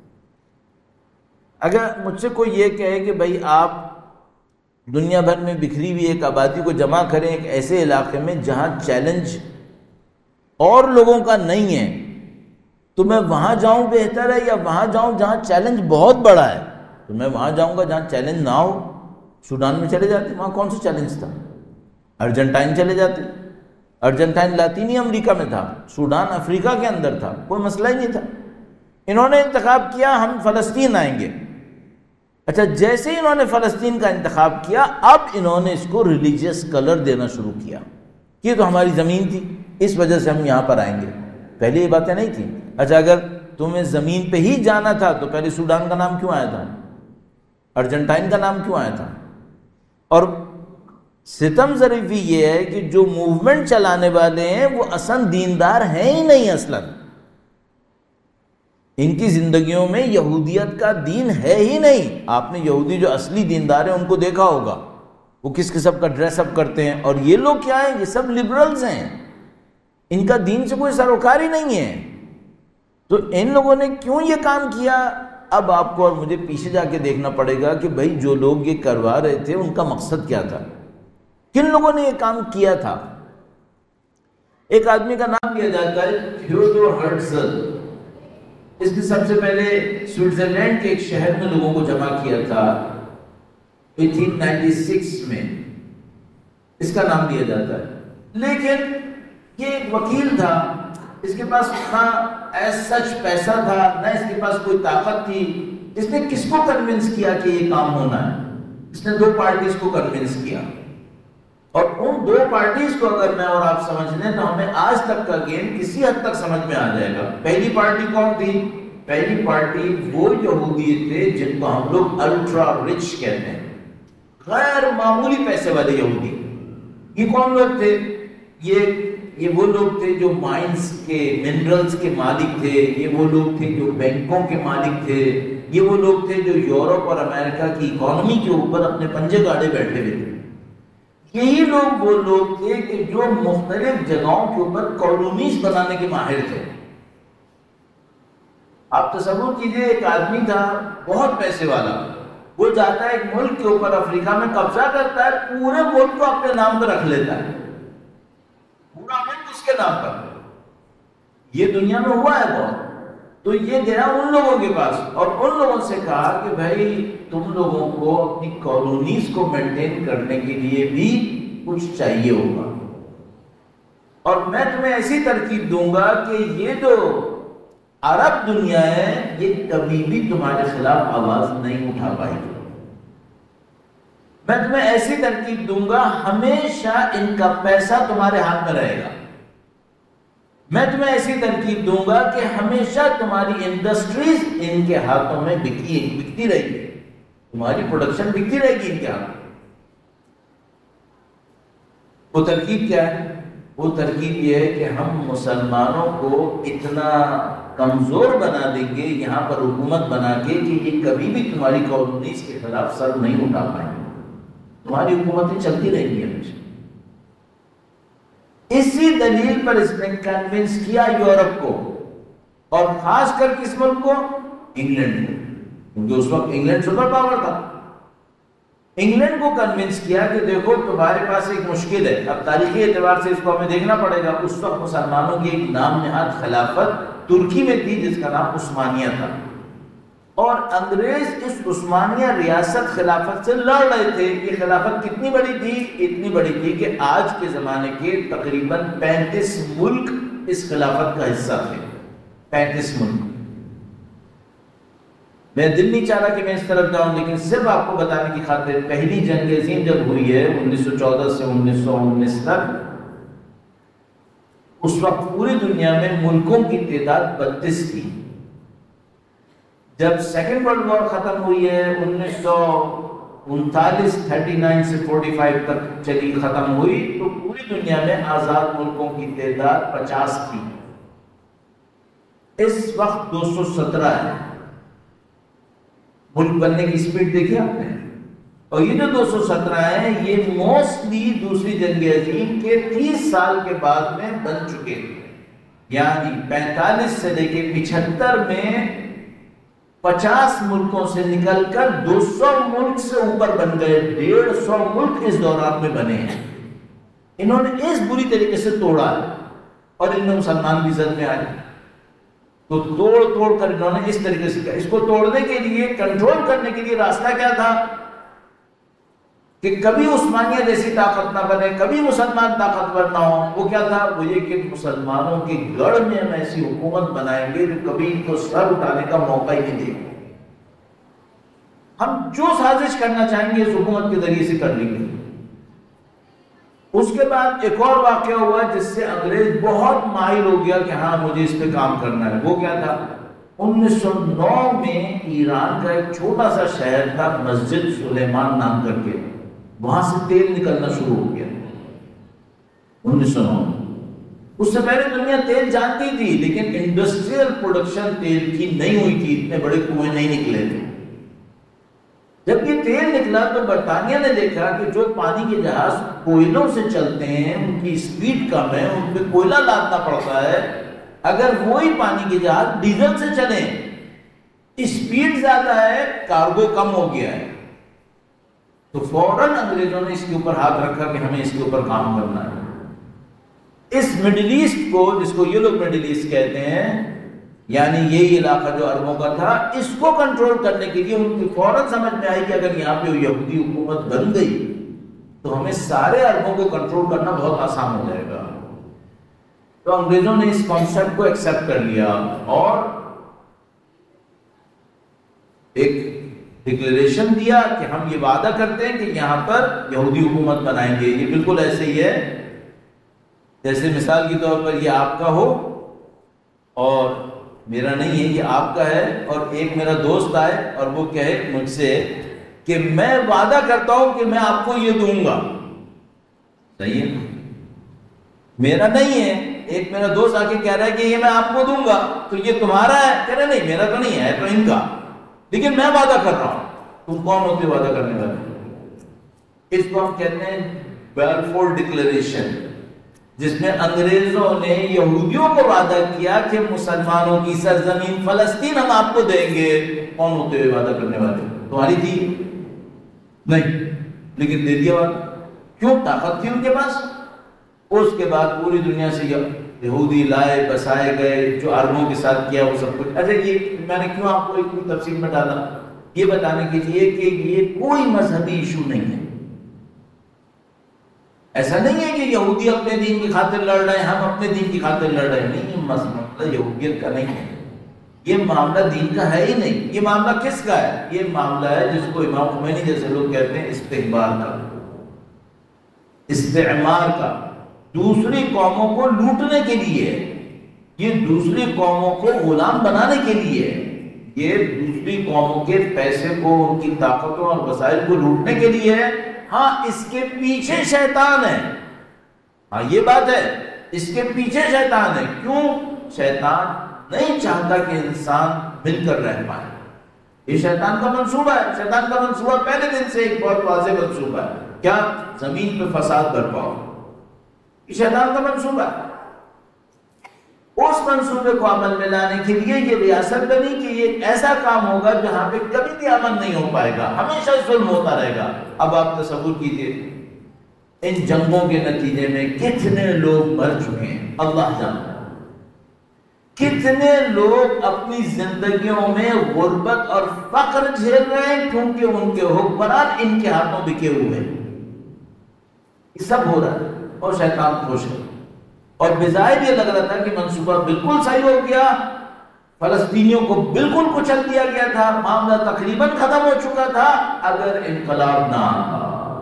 Speaker 2: اگر مجھ سے کوئی یہ کہے کہ بھائی آپ دنیا بھر میں بکھری ہوئی ایک آبادی کو جمع کریں ایک ایسے علاقے میں جہاں چیلنج اور لوگوں کا نہیں ہے، تو میں وہاں جاؤں بہتر ہے یا وہاں جاؤں جہاں چیلنج بہت بڑا ہے؟ تو میں وہاں جاؤں گا جہاں چیلنج نہ ہو۔ سوڈان میں چلے جاتے، وہاں کون سا چیلنج تھا؟ ارجنٹائن چلے جاتے، ارجنٹائن لاطینی امریکہ میں تھا، سوڈان افریقہ کے اندر تھا، کوئی مسئلہ ہی نہیں تھا۔ انہوں نے انتخاب کیا ہم فلسطین آئیں گے۔ اچھا، جیسے ہی انہوں نے فلسطین کا انتخاب کیا، اب انہوں نے اس کو ریلیجیس کلر دینا شروع کیا، یہ تو ہماری زمین تھی، اس وجہ سے ہم یہاں پر آئیں گے۔ پہلے یہ باتیں نہیں تھیں۔ اچھا، اگر تمہیں زمین پہ ہی جانا تھا تو پہلے سوڈان کا نام کیوں آیا تھا؟ ارجنٹائن کا نام کیوں آیا تھا؟ اور ستم ظریفی یہ ہے کہ جو موومنٹ چلانے والے ہیں وہ اصل دیندار ہیں ہی نہیں، اصلاً ان کی زندگیوں میں یہودیت کا دین ہے ہی نہیں۔ آپ نے یہودی جو اصلی دیندار ہیں ان کو دیکھا ہوگا، وہ کس قسم کا ڈریس اپ کرتے ہیں، اور یہ لوگ کیا ہیں؟ یہ سب لبرلز ہیں، ان کا دین سے کوئی سروکار ہی نہیں ہے۔ تو ان لوگوں نے کیوں یہ کام کیا؟ اب آپ کو اور مجھے پیچھے جا کے دیکھنا پڑے گا کہ بھائی جو لوگ یہ کروا رہے تھے ان کا مقصد کیا تھا، کن لوگوں نے یہ کام کیا تھا۔ ایک آدمی کا نام لیا جاتا ہے تھیوڈور ہرٹزل۔ اس نے سب سے پہلے سوئٹزرلینڈ کے ایک شہر میں لوگوں کو جمع کیا تھا اٹھارہ سو چھیانوے میں، اس کا نام لیا جاتا ہے۔ لیکن یہ ایک وکیل تھا، اس کے پاس نہ ایز سچ پیسہ تھا، نہ اس کے پاس کوئی طاقت تھی۔ اس نے کس کو کنونس کیا کہ یہ کام ہونا ہے؟ اس نے دو پارٹیز کو کنونس کیا، اور ان دو پارٹیز کو اگر میں اور آپ سمجھ لیں تو ہمیں آج تک کا گیم کسی حد تک سمجھ میں آ جائے گا۔ پہلی پارٹی کون تھی؟ پہلی پارٹی وہ یہودی تھے جن کو ہم لوگ الٹرا رچ کہتے ہیں، غیر معمولی پیسے والے یہودی۔ یہ کون لوگ تھے؟ یہ یہ وہ لوگ تھے جو مائنز کے، منرلز کے مالک تھے، یہ وہ لوگ تھے جو بینکوں کے مالک تھے، یہ وہ لوگ تھے جو یورپ اور امریکہ کی اکانومی کے اوپر اپنے پنجے گاڑے بیٹھے ہوئے تھے۔ یہی لوگ وہ لوگ تھے کہ جو مختلف جگہوں کے اوپر کالونیز بنانے کے ماہر تھے۔ آپ تصور کیجئے، ایک آدمی تھا بہت پیسے والا، وہ جاتا ہے ایک ملک کے اوپر افریقہ میں قبضہ کرتا ہے، پورے ملک کو اپنے نام پر رکھ لیتا ہے، پورا ملک اس کے نام پر۔ یہ دنیا میں ہوا ہے بہت۔ تو یہ گیا ان لوگوں کے پاس اور ان لوگوں سے کہا کہ بھائی تم لوگوں کو اپنی کالونیز کو مینٹین کرنے کے لیے بھی کچھ چاہیے ہوگا، اور میں تمہیں ایسی ترکیب دوں گا کہ یہ جو عرب دنیا ہے یہ کبھی بھی تمہارے خلاف آواز نہیں اٹھا پائے گی۔ میں تمہیں ایسی ترکیب دوں گا، ہمیشہ ان کا پیسہ تمہارے ہاتھ میں رہے گا۔ میں تمہیں ایسی ترکیب دوں گا کہ ہمیشہ تمہاری انڈسٹریز ان کے ہاتھوں میں بکی بکتی رہے گی، تمہاری پروڈکشن بکتی رہے گی ان کے ہاتھ۔ وہ ترکیب کیا ہے؟ وہ ترکیب یہ ہے کہ ہم مسلمانوں کو اتنا کمزور بنا دیں گے یہاں پر حکومت بنا کے کہ یہ کبھی بھی تمہاری کالونیز کے خلاف سر نہیں اٹھا پائیں گے، تمہاری حکومتیں چلتی رہیں گی ہمیشہ۔ اسی دلیل پر اس نے کنونس کیا یورپ کو، اور خاص کر کس ملک کو؟ انگلینڈ کو، کیونکہ اس وقت انگلینڈ سپر پاور تھا۔ انگلینڈ کو کنونس کیا کہ دیکھو تمہارے پاس ایک مشکل ہے، اب تاریخی اعتبار سے اس کو ہمیں دیکھنا پڑے گا۔ اس وقت مسلمانوں کی ایک نام نہاد خلافت ترکی میں تھی جس کا نام عثمانیہ تھا، اور انگریز اس عثمانیہ ریاست خلافت سے لڑ رہے تھے۔ یہ خلافت کتنی بڑی تھی؟ اتنی بڑی تھی کہ آج کے زمانے کے تقریباً پینتیس ملک اس خلافت کا حصہ تھے، پینتیس ملک۔ میں دل نہیں چاہ رہا کہ میں اس طرف جاؤں، لیکن صرف آپ کو بتانے کی خاطر، پہلی جنگ عظیم جب ہوئی ہے انیس سو چودہ سے انیس سو انیس تک، اس وقت پوری دنیا میں ملکوں کی تعداد بتیس تھی۔ جب سیکنڈ ورلڈ وار ختم ہوئی ہے انیس سو انتالیس تھرٹی نائن سے فورٹی فائیو تک چلی ختم ہوئی، تو پوری دنیا میں آزاد ملکوں کی تعداد پچاس تھی۔ اس وقت دو سو سترہ ہے۔ ملک بننے کی سپیڈ دیکھی آپ نے؟ اور یہ جو دو سو سترہ ہیں یہ موسٹلی دوسری جنگ عظیم کے تیس سال کے بعد میں بن چکے ہیں۔ یعنی پینتالیس سے لے کے پچہتر میں پچاس ملکوں سے نکل کر دو سو ملک سے اوپر بن گئے. ڈیڑھ سو ملک اس دوران میں بنے ہیں. انہوں نے اس بری طریقے سے توڑا ہے اور ان میں مسلمان بھی زد میں آئے. تو توڑ توڑ کر انہوں نے اس طریقے سے کیا. اس کو توڑنے کے لیے، کنٹرول کرنے کے لیے راستہ کیا تھا کہ کبھی عثمانیہ جیسی طاقت نہ بنے، کبھی مسلمان طاقتور نہ ہو. وہ کیا تھا؟ وہ یہ کہ مسلمانوں کی گڑھ میں ہم ایسی حکومت بنائیں گے جو کبھی ان کو سر اٹھانے کا موقع ہی نہیں دے گا. ہم جو سازش کرنا چاہیں گے اس حکومت کے ذریعے سے کر لیں گے. اس کے بعد ایک اور واقعہ ہوا جس سے انگریز بہت مائل ہو گیا کہ ہاں مجھے اس پہ کام کرنا ہے. وہ کیا تھا؟ انیس سو نو میں ایران کا ایک چھوٹا سا شہر تھا مسجد سلیمان نام کر کے، وہاں سے تیل نکلنا شروع ہو گیا انیس سو نو. اس سے پہلے دنیا تیل جانتی تھی لیکن انڈسٹریل پروڈکشن تیل کی نہیں ہوئی تھی، اتنے بڑے کنویں نہیں نکلے تھے. جب یہ تیل نکلا تو برطانیہ نے دیکھا کہ جو پانی کے جہاز کوئلوں سے چلتے ہیں ان کی اسپیڈ کم ہے، ان پہ کوئلہ لادنا پڑتا ہے. اگر وہی پانی کے جہاز ڈیزل سے چلیں، اسپیڈ زیادہ ہے، کارگو کم ہو گیا ہے. تو فوراً انگریزوں نے اس کے اوپر ہاتھ رکھا کہ ہمیں اس کے اوپر کام کرنا ہے. اس مڈل ایسٹ کو، جس کو یہ لوگ مڈل ایسٹ کہتے ہیں، یعنی یہی علاقہ جو عربوں کا تھا، اس کو کنٹرول کرنے کے لیے ان کی فوراً سمجھ میں آئی کہ اگر یہاں پہ یہودی حکومت بن گئی تو ہمیں سارے عربوں کو کنٹرول کرنا بہت آسان ہو جائے گا. تو انگریزوں نے اس کانسیپٹ کو ایکسپٹ کر لیا اور ایک ڈکلیریشن دیا کہ ہم یہ وعدہ کرتے ہیں کہ یہاں پر یہودی حکومت بنائیں گے. یہ بالکل ایسے ہی ہے جیسے مثال کے طور پر یہ آپ کا ہو اور میرا نہیں ہے، یہ آپ کا ہے، اور ایک میرا دوست آئے اور وہ کہے مجھ سے کہ میں وعدہ کرتا ہوں کہ میں آپ کو یہ دوں گا. صحیح ہے؟ میرا نہیں ہے، ایک میرا دوست آ کے کہہ رہا ہے کہ یہ میں آپ کو دوں گا، تو یہ تمہارا ہے؟ کہہ رہا نہیں میرا تو نہیں ہے، تو ان کا، لیکن میں وعدہ کر رہا ہوں. تم کون ہوتے وعدہ کرنے والے؟ اس کو ہم کہتے ہیں بیلفور ڈکلیریشن، جس میں انگریزوں نے یہودیوں کو وعدہ کیا کہ مسلمانوں کی سرزمین فلسطین ہم آپ کو دیں گے. کون ہوتے ہوئے وعدہ کرنے والے؟ تمہاری تھی نہیں، لیکن دے دیا وعدہ. کیوں؟ طاقت تھی ان کے پاس. اس کے بعد پوری دنیا سے یہودی لائے، بسائے گئے، جو عربوں کے ساتھ کیا وہ سب کچھ. اچھا یہ میں نے کیوں آپ کو اتنی تفصیل میں ڈالا؟ یہ بتانے کے لیے کہ یہ کوئی مذہبی ایشو نہیں ہے. ایسا نہیں ہے کہ یہودی اپنے دین کی خاطر لڑ رہے ہیں، ہم اپنے دین کی خاطر لڑ رہے ہیں. نہیں، یہ مسئلہ یہودیت کا نہیں ہے، یہ معاملہ دین کا ہے ہی نہیں. یہ معاملہ کس کا ہے؟ یہ معاملہ ہے جس کو امام خمینی جیسے لوگ کہتے ہیں استعمار کا، استعمار کا. دوسری قوموں کو لوٹنے کے لیے، یہ دوسری قوموں کو غلام بنانے کے لیے، یہ دوسری قوموں کے پیسے کو، ان کی طاقتوں اور وسائل کو لوٹنے کے لیے ہے. ہاں اس کے پیچھے شیطان ہے، ہاں یہ بات ہے، اس کے پیچھے شیطان ہے. کیوں؟ شیطان نہیں چاہتا کہ انسان مل کر رہ پائے. یہ شیطان کا منصوبہ ہے. شیطان کا منصوبہ پہلے دن سے ایک بہت واضح منصوبہ ہے. کیا؟ زمین پہ فساد برپا ہو. یہ شیطان کا منصوبہ ہے. اس منصوبے کو عمل میں لانے کے لیے یہ ریاست بنی کہ یہ ایسا کام ہوگا جہاں پہ کبھی بھی امن نہیں ہو پائے گا، ہمیشہ ظلم ہوتا رہے گا. اب آپ تصور کیجئے ان جنگوں کے نتیجے میں کتنے لوگ مر چکے ہیں، اللہ جانتا ہے. کتنے لوگ اپنی زندگیوں میں غربت اور فقر جھیل رہے ہیں کیونکہ ان کے حکمران ان کے ہاتھوں بکے ہوئے ہیں. یہ سب ہو رہا ہے اور شیطان خوش ہے. اور بظاہر یہ لگ رہا تھا کہ منصوبہ بالکل صحیح ہو گیا، فلسطینیوں کو بالکل کچل دیا گیا تھا، معاملہ تقریباً ختم ہو چکا تھا اگر انقلاب نہ آتا.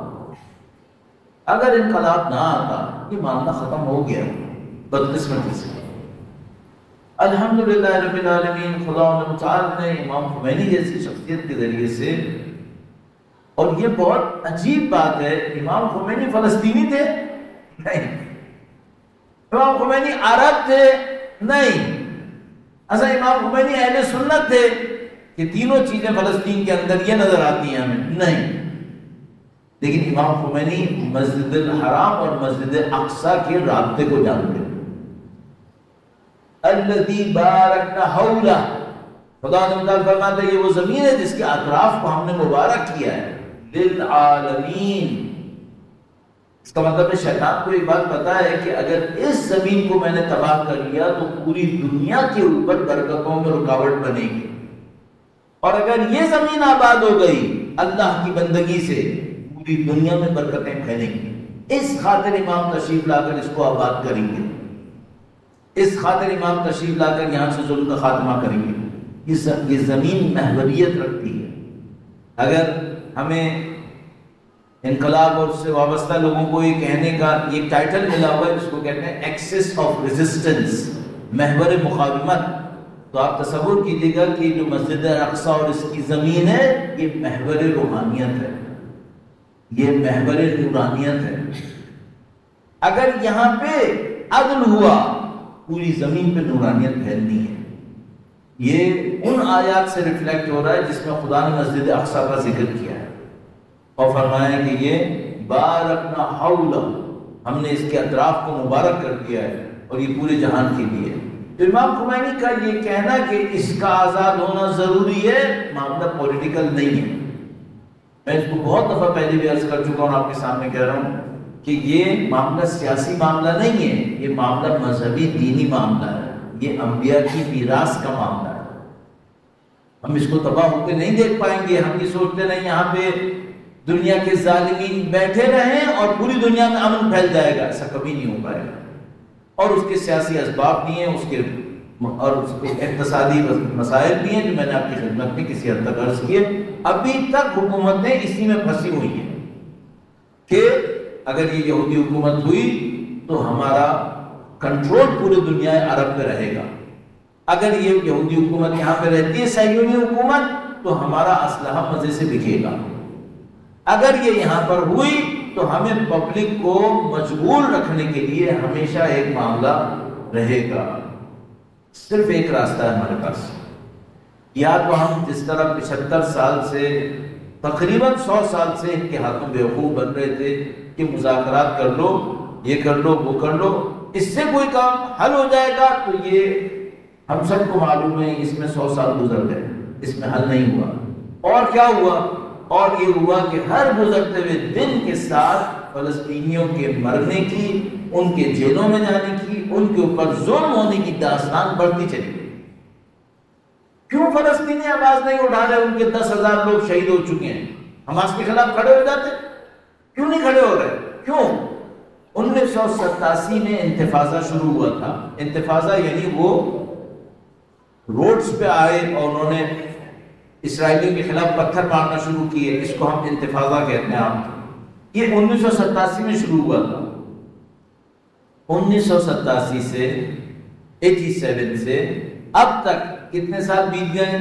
Speaker 2: اگر انقلاب نہ آتا یہ معاملہ ختم ہو گیا. بدقسمتی سے الحمدللہ رب العالمین، خدا متعال نے امام خمینی جیسی شخصیت کے ذریعے سے، اور یہ بہت عجیب بات ہے، امام خمینی فلسطینی تھے؟ نہیں. امام خمینی عرب تھے؟ نہیں. اصل امام خمینی اہل سنت تھے کہ تینوں چیزیں فلسطین کے اندر یہ نظر آتی ہیں ہمیں؟ نہیں. لیکن امام خمینی مسجد الحرام اور مسجد اقصی کے رابطے کو جانتے. الذی بارکنا حولہ، خدا تعالیٰ فرماتا ہے یہ وہ زمین ہے جس کے اطراف کو ہم نے مبارک کیا ہے، للعالمین۔ اس کا مطلب ہے شیطان کو ایک بات پتا ہے کہ اگر اس زمین کو میں نے تباہ کر لیا تو پوری دنیا کے اوپر برکتوں میں رکاوٹ بنے گی، اور اگر یہ زمین آباد ہو گئی اللہ کی بندگی سے پوری دنیا میں برکتیں پھیلیں گی۔ اس خاطر امام تشریف لا کر اس کو آباد کریں گے، اس خاطر امام تشریف لا کر یہاں سے ظلم کا خاتمہ کریں گے۔ یہ زمین محوریت رکھتی ہے۔ اگر ہمیں انقلاب اور اس سے وابستہ لوگوں کو یہ کہنے کا یہ ٹائٹل ملا ہوا ہے جس کو کہتے ہیں ایکسس آف ریزسٹنس، محور مقاومت، تو آپ تصور کیجیے گا کہ جو مسجد اقصی اور اس کی زمین ہے یہ محور روحانیت ہے، یہ محور نورانیت ہے۔ اگر یہاں پہ عدل ہوا پوری زمین پہ نورانیت پھیلنی ہے۔ یہ ان آیات سے ریفلیکٹ ہو رہا ہے جس میں خدا نے مسجد اقصی کا ذکر کیا ہے اور فرمایا کہ یہ بارکنا حولہ، ہم نے اس کے اطراف کو مبارک کر دیا ہے اور یہ پورے جہان کے لیے۔ تو امام خمینی کا یہ کہنا کہ اس کا آزاد ہونا ضروری ہے معاملہ پولیٹیکل نہیں ہے۔ میں اس کو بہت دفعہ پہلے بھی عرض کر چکا ہوں، آپ کے سامنے کہہ رہا ہوں کہ یہ معاملہ سیاسی معاملہ نہیں ہے، یہ معاملہ مذہبی دینی معاملہ ہے، یہ انبیاء کی میراث کا معاملہ ہے۔ ہم اس کو تباہ ہو کے نہیں دیکھ پائیں گے۔ ہم یہ سوچتے نہیں یہاں پہ دنیا کے ظالمین بیٹھے رہیں اور پوری دنیا میں امن پھیل جائے گا، ایسا کبھی نہیں ہو پائے گا۔ اور اس کے سیاسی اسباب بھی ہیں، اس کے اور اس کے اقتصادی مسائل بھی ہیں جو میں نے آپ کی خدمت میں کسی حد تک عرض کیے۔ ابھی تک حکومتیں اسی میں پھنسی ہوئی ہیں کہ اگر یہ یہودی حکومت ہوئی تو ہمارا کنٹرول پورے دنیا عرب پہ رہے گا، اگر یہ یہودی حکومت یہاں پہ رہتی ہے صہیونی حکومت تو ہمارا اسلحہ مزے سے بکے گا، اگر یہ یہاں پر ہوئی تو ہمیں پبلک کو مشغول رکھنے کے لیے ہمیشہ ایک معاملہ رہے گا۔ صرف ایک راستہ ہے ہمارے پاس، یا تو ہم جس طرح پچہتر سال سے تقریباً سو سال سے ان کے ہاتھوں بیوقوف بن رہے تھے کہ مذاکرات کر لو، یہ کر لو، وہ کر لو، اس سے کوئی کام حل ہو جائے گا، تو یہ ہم سب کو معلوم ہے اس میں سو سال گزر گئے، اس میں حل نہیں ہوا۔ اور کیا ہوا؟ اور یہ ہوا کہ ہر گزرتے ہوئے دن کے ساتھ فلسطینیوں کے مرنے کی، ان کے جیلوں میں جانے کی، ان کے اوپر ظلم ہونے کی داستان بڑھتی چلی گئی۔ کیوں فلسطینی آواز نہیں اٹھا رہے؟ ان کے دس ہزار لوگ شہید ہو چکے ہیں، حماس کے خلاف کھڑے ہو جاتے، کیوں نہیں کھڑے ہو رہے؟ کیوں؟ انیس سو ستاسی میں انتفاضہ شروع ہوا تھا۔ انتفاضہ یعنی وہ روڈز پہ آئے اور انہوں نے اسرائیلیوں کے خلاف پتھر مارنا شروع کیے، اس کو ہم انتفاضہ کہتے ہیں۔ آپ یہ انیس سو ستاسی میں شروع ہوا تھا۔ انیس سو ستاسی سے ایٹی سیون سے اب تک کتنے سال بیت گئے؟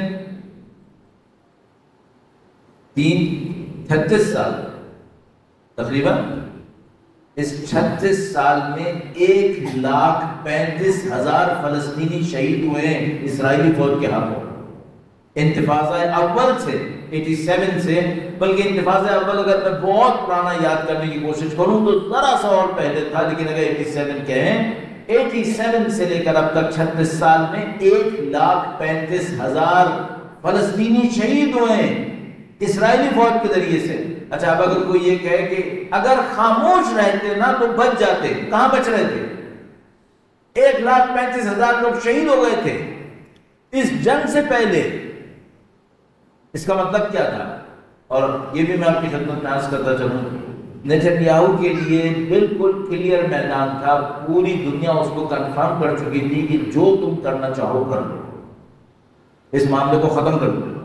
Speaker 2: تین چھتیس سال تقریباً۔ اس چھتیس سال میں ایک لاکھ پینتیس ہزار فلسطینی شہید ہوئے ہیں اسرائیلی فوج کے ہاتھوں۔ انتفاضہ اول سے ایٹی سیون سے، بلکہ انتفاضہ اول اگر میں بہت پرانا یاد کرنے کی کوشش کروں تو ذرا سا اور پہلے تھا، لیکن اگر ایٹی سیون کہیں، ایٹی سیون سے لے کر اب تک چھتیس سال میں ایک لاکھ پینتیس ہزار فلسطینی شہید ہوئے ہیں اسرائیلی فوج کے ذریعے سے۔ اچھا، اب اگر کوئی یہ کہے کہ اگر خاموش رہتے نا تو بچ جاتے، کہاں بچ رہے تھے؟ ایک لاکھ پینتیس ہزار لوگ شہید ہو گئے تھے اس جنگ سے پہلے۔ اس کا مطلب کیا تھا؟ اور یہ بھی میں آپ کی خدمت میں عرض کرتا چلوں، نیتنیاہو کے لیے بالکل کلیئر میدان تھا، پوری دنیا اس کو کنفرم کر چکی تھی کہ جو تم کرنا چاہو کر لو، اس معاملے کو ختم کر دو۔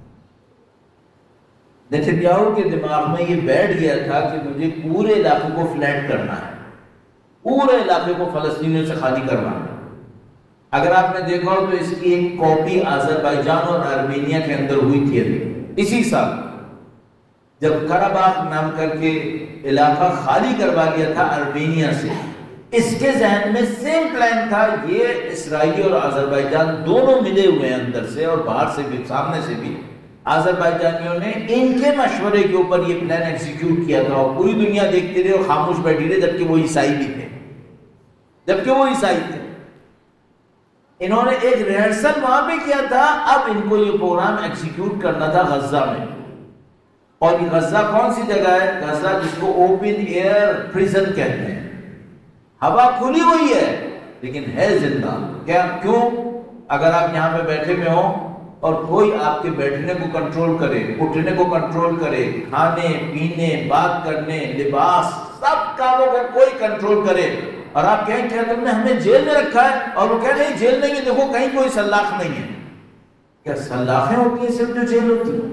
Speaker 2: نیتنیاہو کے دماغ میں یہ بیٹھ گیا تھا کہ مجھے پورے علاقے کو فلیٹ کرنا ہے، پورے علاقے کو فلسطینیوں سے خالی کروانا ہے۔ اگر آپ نے دیکھا ہو تو اس کی ایک کاپی آذربائیجان اور آرمینیا کے اندر ہوئی تھی ابھی اسی سال، جب قرباخ نام کر کے علاقہ خالی کروا لیا تھا آرمینیا سے۔ اس کے ذہن میں سیم پلان تھا، یہ اسرائیلی اور آذربائیجان دونوں ملے ہوئے ہیں اندر سے اور باہر سے بھی، سامنے سے بھی۔ آذربائیجانیوں نے ان کے مشورے کے اوپر یہ پلان ایگزیکیوٹ کیا تھا اور پوری دنیا دیکھتے رہے اور خاموش بیٹھی رہے، جبکہ وہ عیسائی بھی تھے، جبکہ وہ عیسائی تھے۔ انہوں نے ایک ریہرسل وہاں پہ کیا تھا، اب ان کو یہ پروگرام ایکزیکیوٹ کرنا تھا غزہ میں. اور یہ غزہ کون سی جگہ ہے؟ غزہ جس کو اوپن ایئر پریزن کہتے ہیں، ہوا کھلی ہوئی ہے لیکن ہے زندہ. کیا کیوں؟ اگر آپ یہاں پہ بیٹھے ہوئے ہوں اور کوئی آپ کے بیٹھنے کو کنٹرول کرے، اٹھنے کو کنٹرول کرے، کھانے پینے، بات کرنے، لباس، سب کاموں کو کوئی کنٹرول کرے، اور آپ کہیں کیا تم نے ہمیں جیل میں رکھا ہے، اور وہ کہہ نہیں جیل نہیں ہے، دیکھو کہیں کوئی سلاخ نہیں ہے. کیا سلاخیں ہوتی ہیں صرف جو جیل ہوتی ہے؟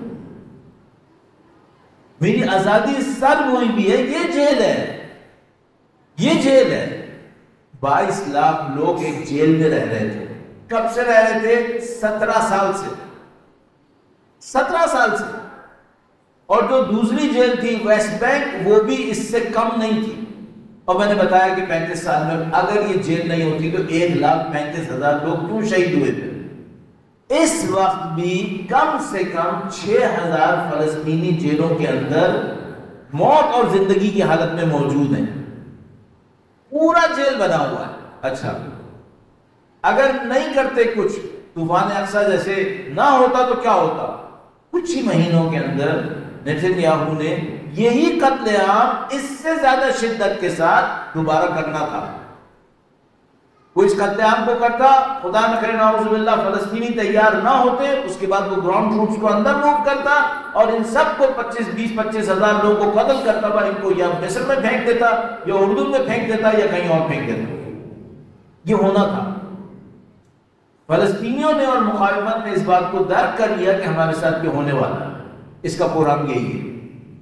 Speaker 2: میری آزادی سلب ہوئی بھی ہے، یہ جیل ہے، یہ جیل ہے. بائیس لاکھ لوگ ایک جیل میں رہ رہے تھے. کب سے رہ رہے تھے؟ سترہ سال سے. سترہ سال سے. اور جو دوسری جیل تھی ویسٹ بینک، وہ بھی اس سے کم نہیں تھی. اور میں نے بتایا کہ پینتیس سال میں اگر یہ جیل نہیں ہوتی تو ایک لاکھ پینتیس ہزار لوگ کیوں شہید ہوئے تھے. اس وقت بھی کم سے کم چھ ہزار فلسطینی جیلوں کے اندر موت اور زندگی کی حالت میں موجود ہیں. پورا جیل بنا ہوا ہے. اچھا، اگر نہیں کرتے کچھ، طوفان اقصی جیسے نہ ہوتا تو کیا ہوتا؟ کچھ ہی مہینوں کے اندر نیتن یاہو نے یہی قتل عام اس سے زیادہ شدت کے ساتھ دوبارہ کرنا تھا. وہ اس قتل عام کو کرتا، خدا نہ کرے نعوذ باللہ فلسطینی تیار نہ ہوتے، اس کے بعد وہ گراؤنڈ ٹروپس کو اندر موو کرتا اور ان سب کو پچیس بیس پچیس ہزار لوگوں کو قتل کرتا تھا. ان کو یا مصر میں پھینک دیتا، یا اردو میں پھینک دیتا، یا کہیں اور پھینک دیتا. یہ ہونا تھا. فلسطینیوں نے اور مخالفت نے اس بات کو درک کر لیا کہ ہمارے ساتھ یہ ہونے والا ہے. اس کا پروگرام یہی ہے.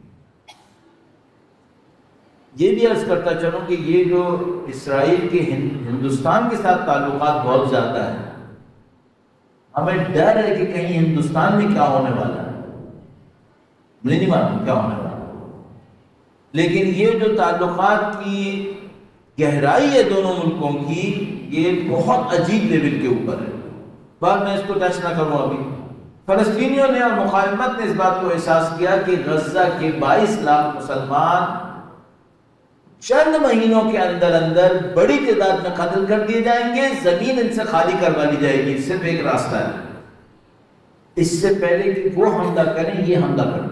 Speaker 2: یہ بھی عرض کرتا چلوں کہ یہ جو اسرائیل کے ہندوستان کے ساتھ تعلقات بہت زیادہ ہیں، ہمیں ڈر ہے کہ کہیں ہندوستان میں کیا ہونے والا ہے. مجھے نہیں معلوم کیا ہونے والا ہے، لیکن یہ جو تعلقات کی گہرائی ہے دونوں ملکوں کی، یہ بہت عجیب لیول کے اوپر ہے. بعد میں اس کو ٹچ نہ کروں. ابھی فلسطینیوں نے اور مخالفت نے اس بات کو احساس کیا کہ غزہ کے بائیس لاکھ مسلمان چند مہینوں کے اندر اندر بڑی تعداد میں قتل کر دیے جائیں گے، زمین ان سے خالی کروا لی جائے گی. صرف ایک راستہ ہے، اس سے پہلے کہ وہ حملہ کریں یہ حملہ کریں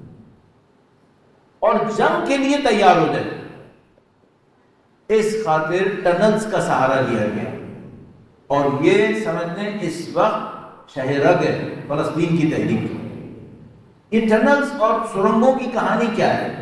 Speaker 2: اور جنگ کے لیے تیار ہو جائیں. اس خاطر ٹنلز کا سہارا لیا گیا، اور یہ سمجھنے اس وقت شہ رگ ہے فلسطین کی تحریک. یہ ٹنلز اور سرنگوں کی کہانی کیا ہے؟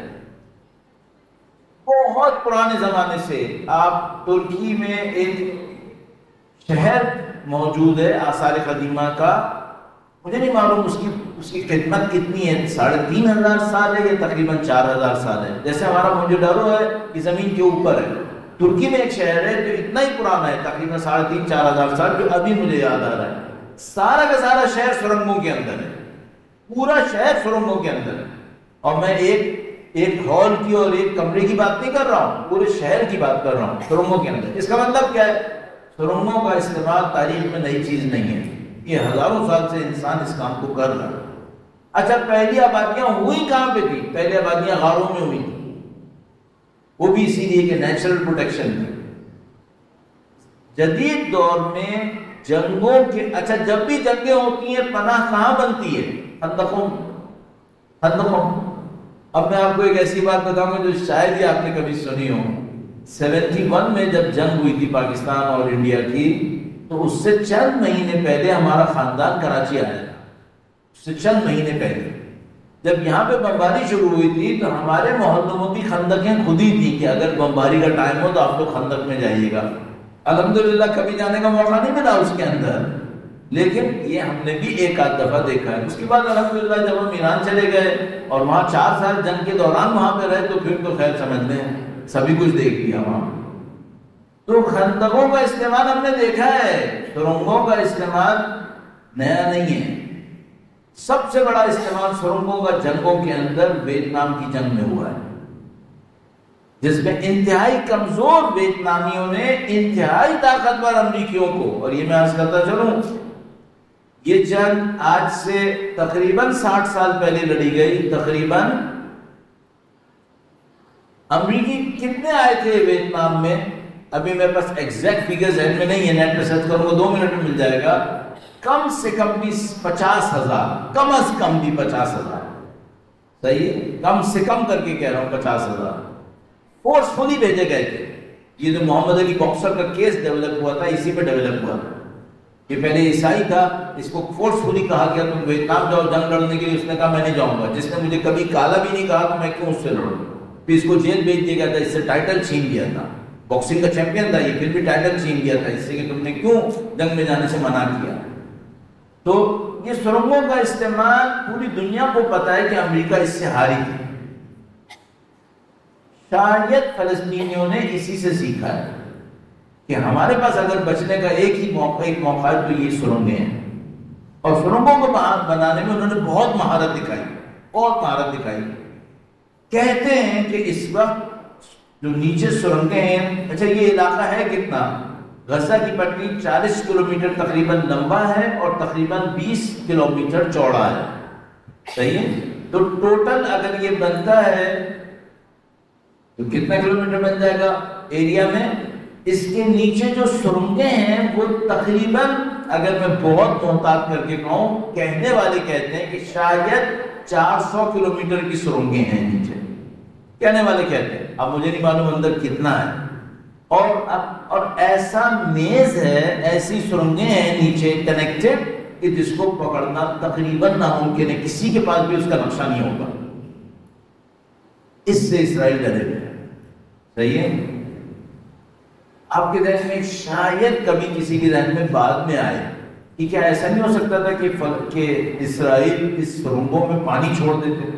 Speaker 2: بہت پرانے زمانے سے آپ ترکی میں ایک شہر موجود ہے آثار قدیمہ کا، مجھے نہیں معلوم اس کی اس کی خدمت کتنی ہے، ساڑھے تین ہزار سال ہے یا تقریباً چار ہزار سال ہے. جیسے ہمارا موہنجو-داڑو ہے یہ زمین کے اوپر ہے. ترکی میں ایک شہر ہے جو اتنا ہی پرانا ہے، تقریباً ساڑھے تین چار ہزار سال، جو ابھی مجھے یاد آ رہا ہے. سارا کا سارا شہر سرنگوں کے اندر ہے، پورا شہر سرنگوں کے اندر ہے. اور میں ایک ایک ہال کی اور ایک کمرے کی بات نہیں کر رہا ہوں، پورے شہر کی بات کر رہا ہوں سرنگوں کے اندر. اس کا مطلب کیا ہے؟ سرنگوں کا استعمال تاریخ میں نئی چیز نہیں ہے، یہ ہزاروں سال سے انسان اس کام کو کر رہا ہے. اچھا، پہلی آبادیاں ہوئی کہاں پہ تھی؟ پہلی آبادیاں غاروں میں ہوئی تھی، وہ بھی اسی لیے کہ نیچرل پروٹیکشن تھی. جدید دور میں جنگوں کے اچھا جب بھی جنگیں ہوتی ہیں پناہ کہاں بنتی ہے؟ خندقوں خندقوں اب میں آپ کو ایک ایسی بات بتاؤں گا جو شاید ہی آپ نے کبھی سنی ہو. سیونٹی ون میں جب جنگ ہوئی تھی پاکستان اور انڈیا کی، تو اس سے چند مہینے پہلے ہمارا خاندان کراچی آیا تھا. اس سے چند مہینے پہلے جب یہاں پہ بمباری شروع ہوئی تھی تو ہمارے محلوں میں بھی خندقیں خود ہی تھی کہ اگر بمباری کا ٹائم ہو تو آپ لوگ خندق میں جائیے گا. الحمدللہ کبھی جانے کا موقع نہیں ملا اس کے اندر، لیکن یہ ہم نے بھی ایک آدھ دفعہ دیکھا ہے. اس کے بعد الحمدللہ جب ہم ایران چلے گئے اور وہاں چار سال جنگ کے دوران وہاں پہ رہے تو پھر تو خیر سمجھ لیں سبھی کچھ دیکھ لیا وہاں. تو خندقوں کا استعمال ہم نے دیکھا ہے، سرنگوں کا استعمال نیا نہیں ہے. سب سے بڑا استعمال سرنگوں کا جنگوں کے اندر ویتنام کی جنگ میں ہوا ہے، جس میں انتہائی کمزور ویتنامیوں نے انتہائی طاقتور امریکیوں کو، اور یہ میں عرض کرتا چلوں یہ جنگ آج سے تقریباً ساٹھ سال پہلے لڑی گئی. تقریباً امریکی کتنے آئے تھے ویتنام میں؟ ابھی میرے پاس ایگزیکٹ فگر ذہن میں نہیں ہے، نیٹ پہ سرچ کروں گا دو منٹ میں مل جائے گا، کم سے کم بھی پچاس ہزار، کم از کم بھی پچاس ہزار، صحیح ہے، کم سے کم کر کے کہہ رہا ہوں پچاس ہزار فورسفلی بھیجے گئے تھے. یہ جو محمد علی باکسر کا کیس ڈیولپ ہوا تھا اسی پہ ڈیولپ ہوا تھا. یہ پہلے عیسائی تھا، اس کو فورسفلی کہا گیا تم ویتنام جاؤ جنگ لڑنے کے لیے، اس نے کہا میں نہیں جاؤں گا. جس نے مجھے کبھی کالا بھی نہیں کہا تو میں کیوں اس سے لڑوں. پھر اس کو جیل بھیج دیا گیا تھا، اس سے ٹائٹل چھین لیا تھا. باکسنگ کا چیمپئن تھا یہ، پھر بھی ٹائٹل چھین لیا تھا اس سے کہ تم نے کیوں جنگ میں جانے سے منع کیا. تو یہ سرنگوں کا استعمال پوری دنیا کو پتا ہے کہ امریکہ اس سے ہاری تھی. شاید فلسطینیوں نے اسی سے سیکھا ہے کہ ہمارے پاس اگر بچنے کا ایک ہی موقع ایک موقع ہے تو یہ سرنگیں ہیں. اور سرنگوں کو بنانے میں انہوں نے بہت مہارت دکھائی، بہت مہارت دکھائی. کہتے ہیں کہ اس وقت جو نیچے سرنگیں ہیں، اچھا یہ علاقہ ہے کتنا، غزہ کی پٹی چالیس کلومیٹر تقریباً لمبا ہے اور تقریباً بیس کلومیٹر چوڑا ہے، صحیح ہے. تو ٹوٹل اگر یہ بنتا ہے تو کتنا کلومیٹر بن جائے گا ایریا میں. اس کے نیچے جو سرنگیں ہیں وہ تقریباً، اگر میں بہت محتاط کر کے کہوں، کہنے والے کہتے ہیں کہ شاید چار سو کلومیٹر کی سرنگیں ہیں نیچے، کہنے والے کہتے ہیں. اب مجھے نہیں معلوم اندر کتنا ہے. اور اور ایسا میز ہے، ایسی سرنگیں ہیں نیچے کنیکٹڈ کہ جس کو پکڑنا تقریباً ناممکن ہے، کسی کے پاس بھی اس کا نقشہ نہیں ہوگا. اس سے اسرائیل ڈرے ہوئے، صحیح ہے. آپ کے ذہن میں شاید کبھی کسی کے ذہن میں بعد میں آئے کہ کیا ایسا نہیں ہو سکتا تھا کہ کہ اسرائیل اس سرنگوں میں پانی چھوڑ دیتے.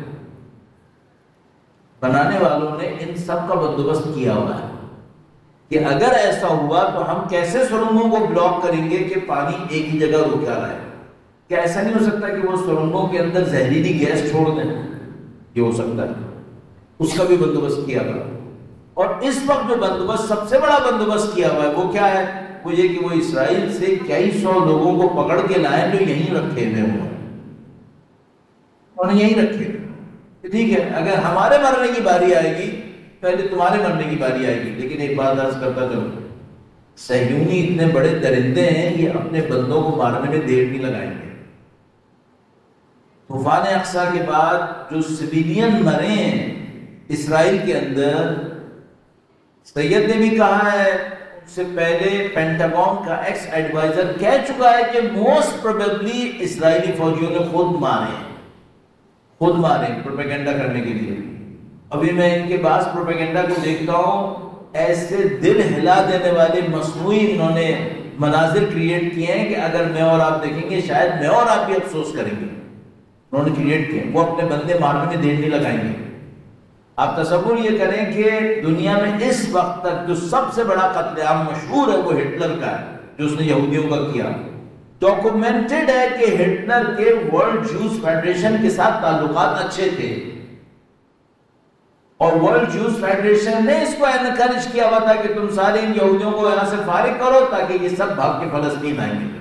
Speaker 2: بنانے والوں نے ان سب کا بندوبست کیا ہوا ہے کہ اگر ایسا ہوا تو ہم کیسے سرنگوں کو بلاک کریں گے کہ پانی ایک ہی جگہ رکا رہے. کیا ایسا نہیں ہو سکتا کہ وہ سرنگوں کے اندر زہریلی گیس چھوڑ دیں؟ یہ ہو سکتا ہے، اس کا بھی بندوبست کیا ہوا. اور اس وقت جو بندوبست سب سے بڑا بندوبست کیا ہوا ہے وہ کیا ہے، وہ یہ کہ وہ اسرائیل سے کئی سو لوگوں کو پکڑ کے لائیں جو یہیں رکھے ہوئے ہوں، انہیں یہیں رکھے. ٹھیک ہے، اگر ہمارے مرنے کی باری آئے گی پہلے تمہارے مرنے کی باری آئے گی. لیکن ایک بات عرض کرتا چلوں، صہیونی اتنے بڑے درندے ہیں، یہ اپنے بندوں کو مارنے میں دیر نہیں لگائیں گے. طوفان اقصیٰ کے بعد جو سویلین مرے ہیں اسرائیل کے اندر، سید نے بھی کہا ہے، اس سے پہلے پینٹاگون کا ایکس ایڈوائزر کہہ چکا ہے کہ موسٹ پروبیبلی اسرائیلی فوجیوں نے خود مارے خود مارے پروپیگنڈا کرنے کے لیے. ابھی میں ان کے بعض پروپیگنڈا کو دیکھتا ہوں، ایسے دل ہلا دینے والے مصنوعی انہوں نے مناظر کریٹ کیے ہیں کہ اگر میں اور آپ دیکھیں گے شاید میں اور آپ بھی افسوس کریں گے. انہوں نے کریٹ کیے، وہ اپنے بندے مارنے میں دیر نہیں لگائیں گے. آپ تصور یہ کریں کہ دنیا میں اس وقت تک جو سب سے بڑا قتل عام مشہور ہے وہ ہٹلر کا ہے، جو اس نے یہودیوں کا کیا. ڈاکومنٹڈ ہے کہ ہٹلر کے ورلڈ جوز فیڈریشن کے ساتھ تعلقات اچھے تھے، اور ورلڈ جوز فیڈریشن نے اس کو انکریج کیا ہوا تھا کہ تم سارے ان یہودیوں کو یہاں سے فارغ کرو تاکہ یہ سب بھاگ کے فلسطین آئیں گے.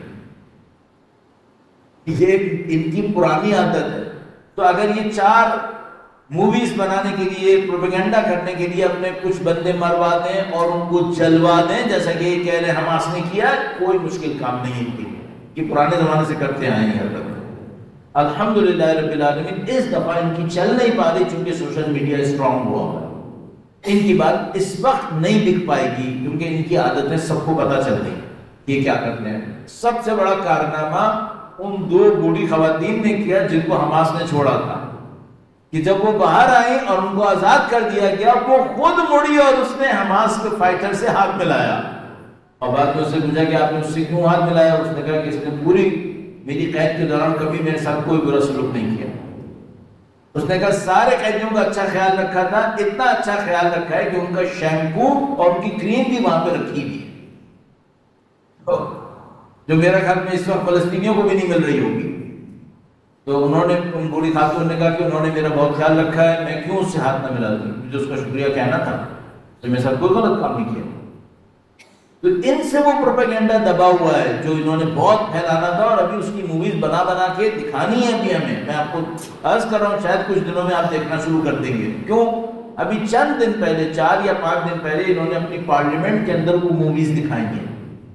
Speaker 2: یہ ان کی پرانی عادت ہے. تو اگر یہ چار موویز بنانے کے لیے، پروپیگنڈا کرنے کے لیے اپنے کچھ بندے مروا دیں اور ان کو جلوا دیں جیسا کہ یہ کہہ رہے حماس نے کیا، کوئی مشکل کام نہیں کی. یہ پرانے زمانے سے کرتے آئے ہیں. الحمدللہ رب العالمین اس دفعہ ان کی چل نہیں پا رہی چونکہ سوشل میڈیا اسٹرانگ ہوا ہے. ان کی بات اس وقت نہیں بک پائے گی کیونکہ ان کی عادتیں سب کو پتہ چل رہی یہ کیا کرتے ہیں. سب سے بڑا کارنامہ ان دو بوڑھی خواتین نے کیا جن کو حماس نے چھوڑا تھا، کہ جب وہ باہر آئی اور ان کو آزاد کر دیا گیا، وہ خود مڑی اور اس نے حماس کے فائٹر سے ہاتھ ملایا. اور بعد میں اس سے پوچھا کہ آپ نے اس سے کیوں ہاتھ ملایا؟ اس نے کہا کہ اس نے پوری میری قید کے دوران کبھی میرے ساتھ کوئی برا سلوک نہیں کیا. اس نے کہا سارے قیدیوں کا اچھا خیال رکھا تھا، اتنا اچھا خیال رکھا ہے کہ ان کا شیمپو اور ان کی کریم بھی وہاں پہ رکھی ہوئی ہے، جو میرا خیال میں اس وقت فلسطینیوں کو بھی نہیں مل رہی ہوگی. تو انہوں نے ان بوڑھی خاتون نے کہا کہ انہوں نے میرا بہت خیال رکھا ہے، میں کیوں اس سے ہاتھ نہ ملا دوں، مجھے اس کا شکریہ کہنا تھا، تو میرے ساتھ کوئی غلط کام نہیں کیا. تو ان سے وہ پروپیگنڈا دبا ہوا ہے جو انہوں نے بہت پھیلانا تھا، اور ابھی اس کی موویز بنا بنا کے دکھانی ہے ابھی ہمیں. میں آپ کو عرض کر رہا ہوں شاید کچھ دنوں میں آپ دیکھنا شروع کر دیں گے. کیوں؟ ابھی چند دن پہلے، چار یا پانچ دن پہلے انہوں نے اپنی پارلیمنٹ کے اندر وہ موویز دکھائی ہیں.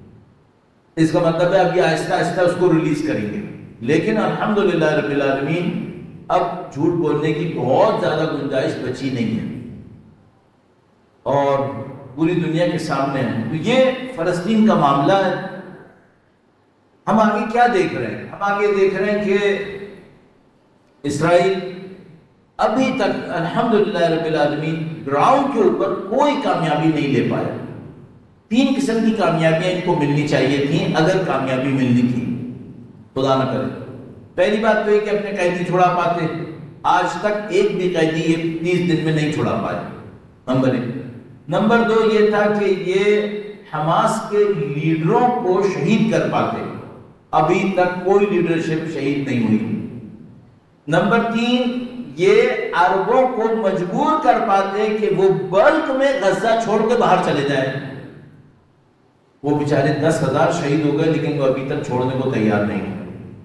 Speaker 2: اس کا مطلب ہے اب یہ آہستہ آہستہ اس کو ریلیز کریں گے. لیکن الحمدللہ رب العالمین اب جھوٹ بولنے کی بہت زیادہ گنجائش بچی نہیں ہے اور پوری دنیا کے سامنے ہے. تو یہ فلسطین کا معاملہ ہے. ہم آگے کیا دیکھ رہے ہیں؟ ہم آگے دیکھ رہے ہیں کہ اسرائیل ابھی تک الحمدللہ رب العالمین گراؤنڈ کے اوپر کوئی کامیابی نہیں لے پایا. تین قسم کی کامیابیاں ان کو ملنی چاہیے تھیں اگر کامیابی ملنی تھی، خدا نہ کرے. پہلی بات تو یہ کہ اپنے قیدی چھڑا پاتے. آج تک ایک بھی قیدی یہ تیس دن میں نہیں چھڑا پائے، نمبر ایک. نمبر دو یہ تھا کہ یہ حماس کے لیڈروں کو شہید کر پاتے. ابھی تک کوئی لیڈرشپ شہید نہیں ہوئی. نمبر تین یہ عربوں کو مجبور کر پاتے کہ وہ بلک میں غزہ چھوڑ کے باہر چلے جائیں. وہ بیچارے دس ہزار شہید ہو گئے لیکن وہ ابھی تک چھوڑنے کو تیار نہیں ہے،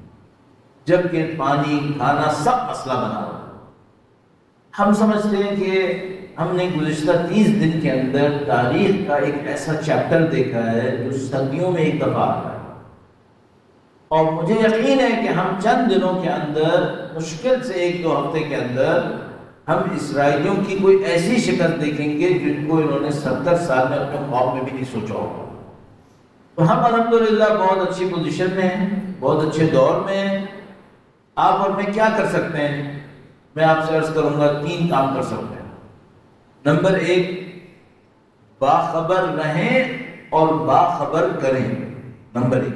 Speaker 2: جبکہ پانی کھانا سب مسئلہ بنا ہوا. ہم سمجھتے ہیں کہ ہم نے گزشتہ تیس دن کے اندر تاریخ کا ایک ایسا چیپٹر دیکھا ہے جو صدیوں میں ایک دفعہ آتا ہے، اور مجھے یقین ہے کہ ہم چند دنوں کے اندر، مشکل سے ایک دو ہفتے کے اندر، ہم اسرائیلیوں کی کوئی ایسی شکل دیکھیں گے جن کو انہوں نے ستر سال میں اپنے خواب میں بھی نہیں سوچا ہوگا. تو ہم الحمدللہ بہت اچھی پوزیشن میں ہیں، بہت اچھے دور میں ہیں. آپ اور میں کیا کر سکتے ہیں؟ میں آپ سے عرض کروں گا تین کام کر سکتے ہیں. نمبر ایک، باخبر رہیں اور باخبر کریں. نمبر ایک،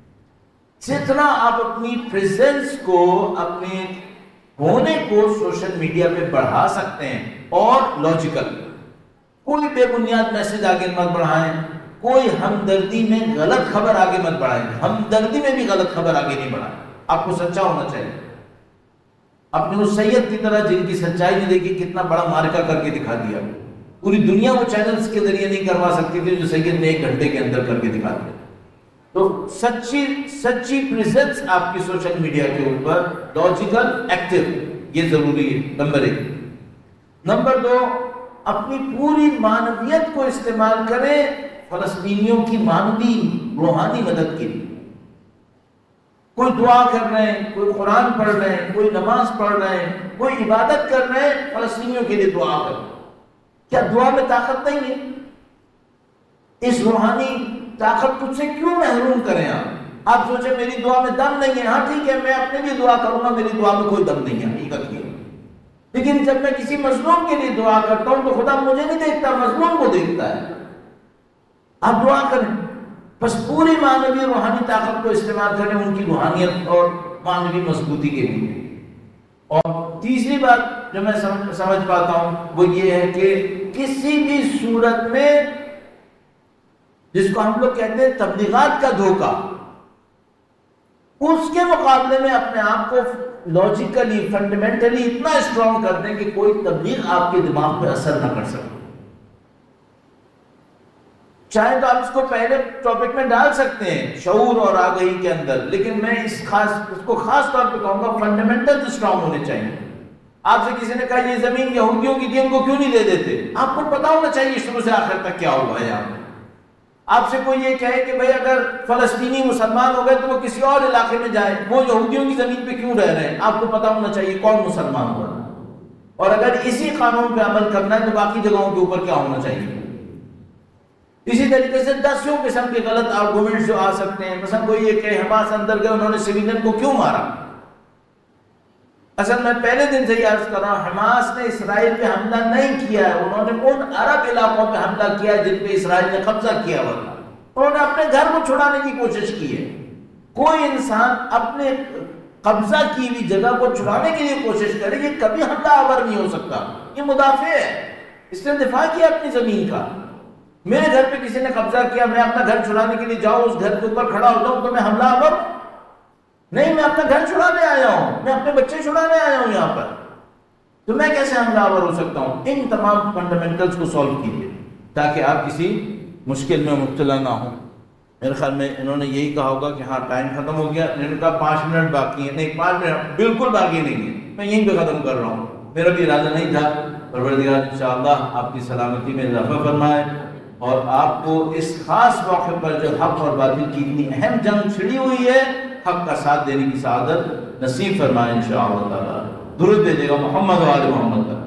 Speaker 2: جتنا آپ اپنی پریزنس کو، اپنے ہونے کو سوشل میڈیا پہ بڑھا سکتے ہیں، اور لاجیکل، کوئی بے بنیاد میسج آگے مت بڑھائیں، کوئی ہمدردی میں غلط خبر آگے مت بڑھائیں. ہمدردی میں بھی غلط خبر آگے نہیں بڑھائیں. آپ کو سچا ہونا چاہیے. اپنے اس سید کی طرح جن کی سچائی نے دیکھی کتنا بڑا مارکا کر کے دکھا دیا. پوری دنیا وہ چینلز کے ذریعے نہیں کروا سکتی تھی جو سید نے ایک گھنٹے کے اندر کر کے دکھا دیا. تو سچی سچی پریزنس آپ کی سوشل میڈیا کے اوپر، لاجیکل، ایکٹیو، یہ ضروری ہے. نمبر ایک. نمبر دو، اپنی پوری معنویت کو استعمال کریں فلسطینیوں کی معنوی روحانی مدد کے لیے. کوئی دعا کر رہے ہیں، کوئی قرآن پڑھ رہے ہیں، کوئی نماز پڑھ رہے ہیں، کوئی عبادت کر رہے ہیں، فلسطینیوں کے لیے دعا کریں. کیا دعا میں طاقت نہیں ہے؟ اس روحانی طاقت تجھ سے کیوں محروم کریں آپ؟ آپ سوچیں میری دعا میں دم نہیں ہے. ہاں ٹھیک ہے، میں اپنے لیے دعا کروں گا، میری دعا میں کوئی دم نہیں ہے، حقیقت یہ. لیکن جب میں کسی مظلوم کے لیے دعا کرتا ہوں تو خدا مجھے نہیں دیکھتا، مظلوم کو دیکھتا ہے. آپ دعا کریں، بس پوری معنوی روحانی طاقت کو استعمال کریں ان کی روحانیت اور معنوی مضبوطی کے لیے. اور تیسری بات جو میں سمجھ, سمجھ پاتا ہوں وہ یہ ہے کہ کسی بھی صورت میں جس کو ہم لوگ کہتے ہیں تبلیغات کا دھوکہ، اس کے مقابلے میں اپنے آپ کو لاجیکلی، فنڈامنٹلی اتنا اسٹرانگ کر دیں کہ کوئی تبلیغ آپ کے دماغ پہ اثر نہ کر سکے. چاہے تو آپ اس کو پہلے ٹاپک میں ڈال سکتے ہیں شعور اور آگہی کے اندر، لیکن میں اس خاص اس کو خاص طور پہ کہوں گا فنڈامنٹل اسٹرانگ ہونے چاہیے. آپ سے کسی نے کہا یہ زمین یہودیوں کی تھی، ان کو کیوں نہیں دے دیتے؟ آپ کو پتا ہونا چاہیے شروع سے آخر تک کیا ہوا ہے. آپ آپ سے کوئی یہ کہے کہ بھئی اگر فلسطینی مسلمان ہو گئے تو وہ کسی اور علاقے میں جائے، وہ یہودیوں کی زمین پہ کیوں رہ رہے ہیں؟ آپ کو پتا ہونا چاہیے کون مسلمان ہوا، اور اگر اسی قانون پہ عمل کرنا ہے تو باقی جگہوں کے اوپر کیا ہونا چاہیے. اسی طریقے سے دسیوں قسم کے غلط آرگومنٹس جو آ سکتے ہیں. مثلا کوئی یہ کہ حماس اندر گئے، انہوں نے سویلین کو کیوں مارا؟ اصل میں پہلے دن سے یہ عرض کر رہا ہوں، حماس نے اسرائیل پہ حملہ نہیں کیا ہے. انہوں نے ان عرب علاقوں پہ حملہ کیا جن پہ اسرائیل نے قبضہ کیا ہوا تھا. انہوں نے اپنے گھر کو چھڑانے کی کوشش کی ہے. کوئی انسان اپنے قبضہ کی ہوئی جگہ کو چھڑانے کے لیے کوشش کرے، یہ کبھی حملہ آور نہیں ہو سکتا. یہ مدافع ہے، اس نے دفاع کیا اپنی زمین کا. میرے گھر پہ کسی نے قبضہ کیا، میں اپنا گھر چھڑانے کے لیے جاؤں، اس گھر کے اوپر کھڑا ہو جاؤں تو میں حملہ آور نہیں. میں اپنا گھر چھڑانے آیا ہوں، میں اپنے بچے چھڑانے آیا ہوں یہاں پر، تو میں کیسے حملہ آور ہو سکتا ہوں؟ ان تمام فنڈامنٹلز کو سالو کیجیے تاکہ آپ کسی مشکل میں مبتلا نہ ہوں. میرے خیال میں انہوں نے یہی کہا ہوگا کہ ہاں ٹائم ختم ہو گیا. انہوں نے کہا پانچ منٹ باقی ہیں. نہیں، پانچ منٹ بالکل باقی نہیں ہے، میں یہیں پہ ختم کر رہا ہوں. میرا بھی ارادہ نہیں تھا پروردگار انشاءاللہ آپ کی سلامتی میں اضافہ فرمائے، اور آپ کو اس خاص موقع پر جو حق اور باطل کی اتنی اہم جنگ چھڑی ہوئی ہے، حق کا ساتھ دینے کی سعادت نصیب فرمائے انشاءاللہ تعالی۔ درود بھیجے گا محمد و آل محمد۔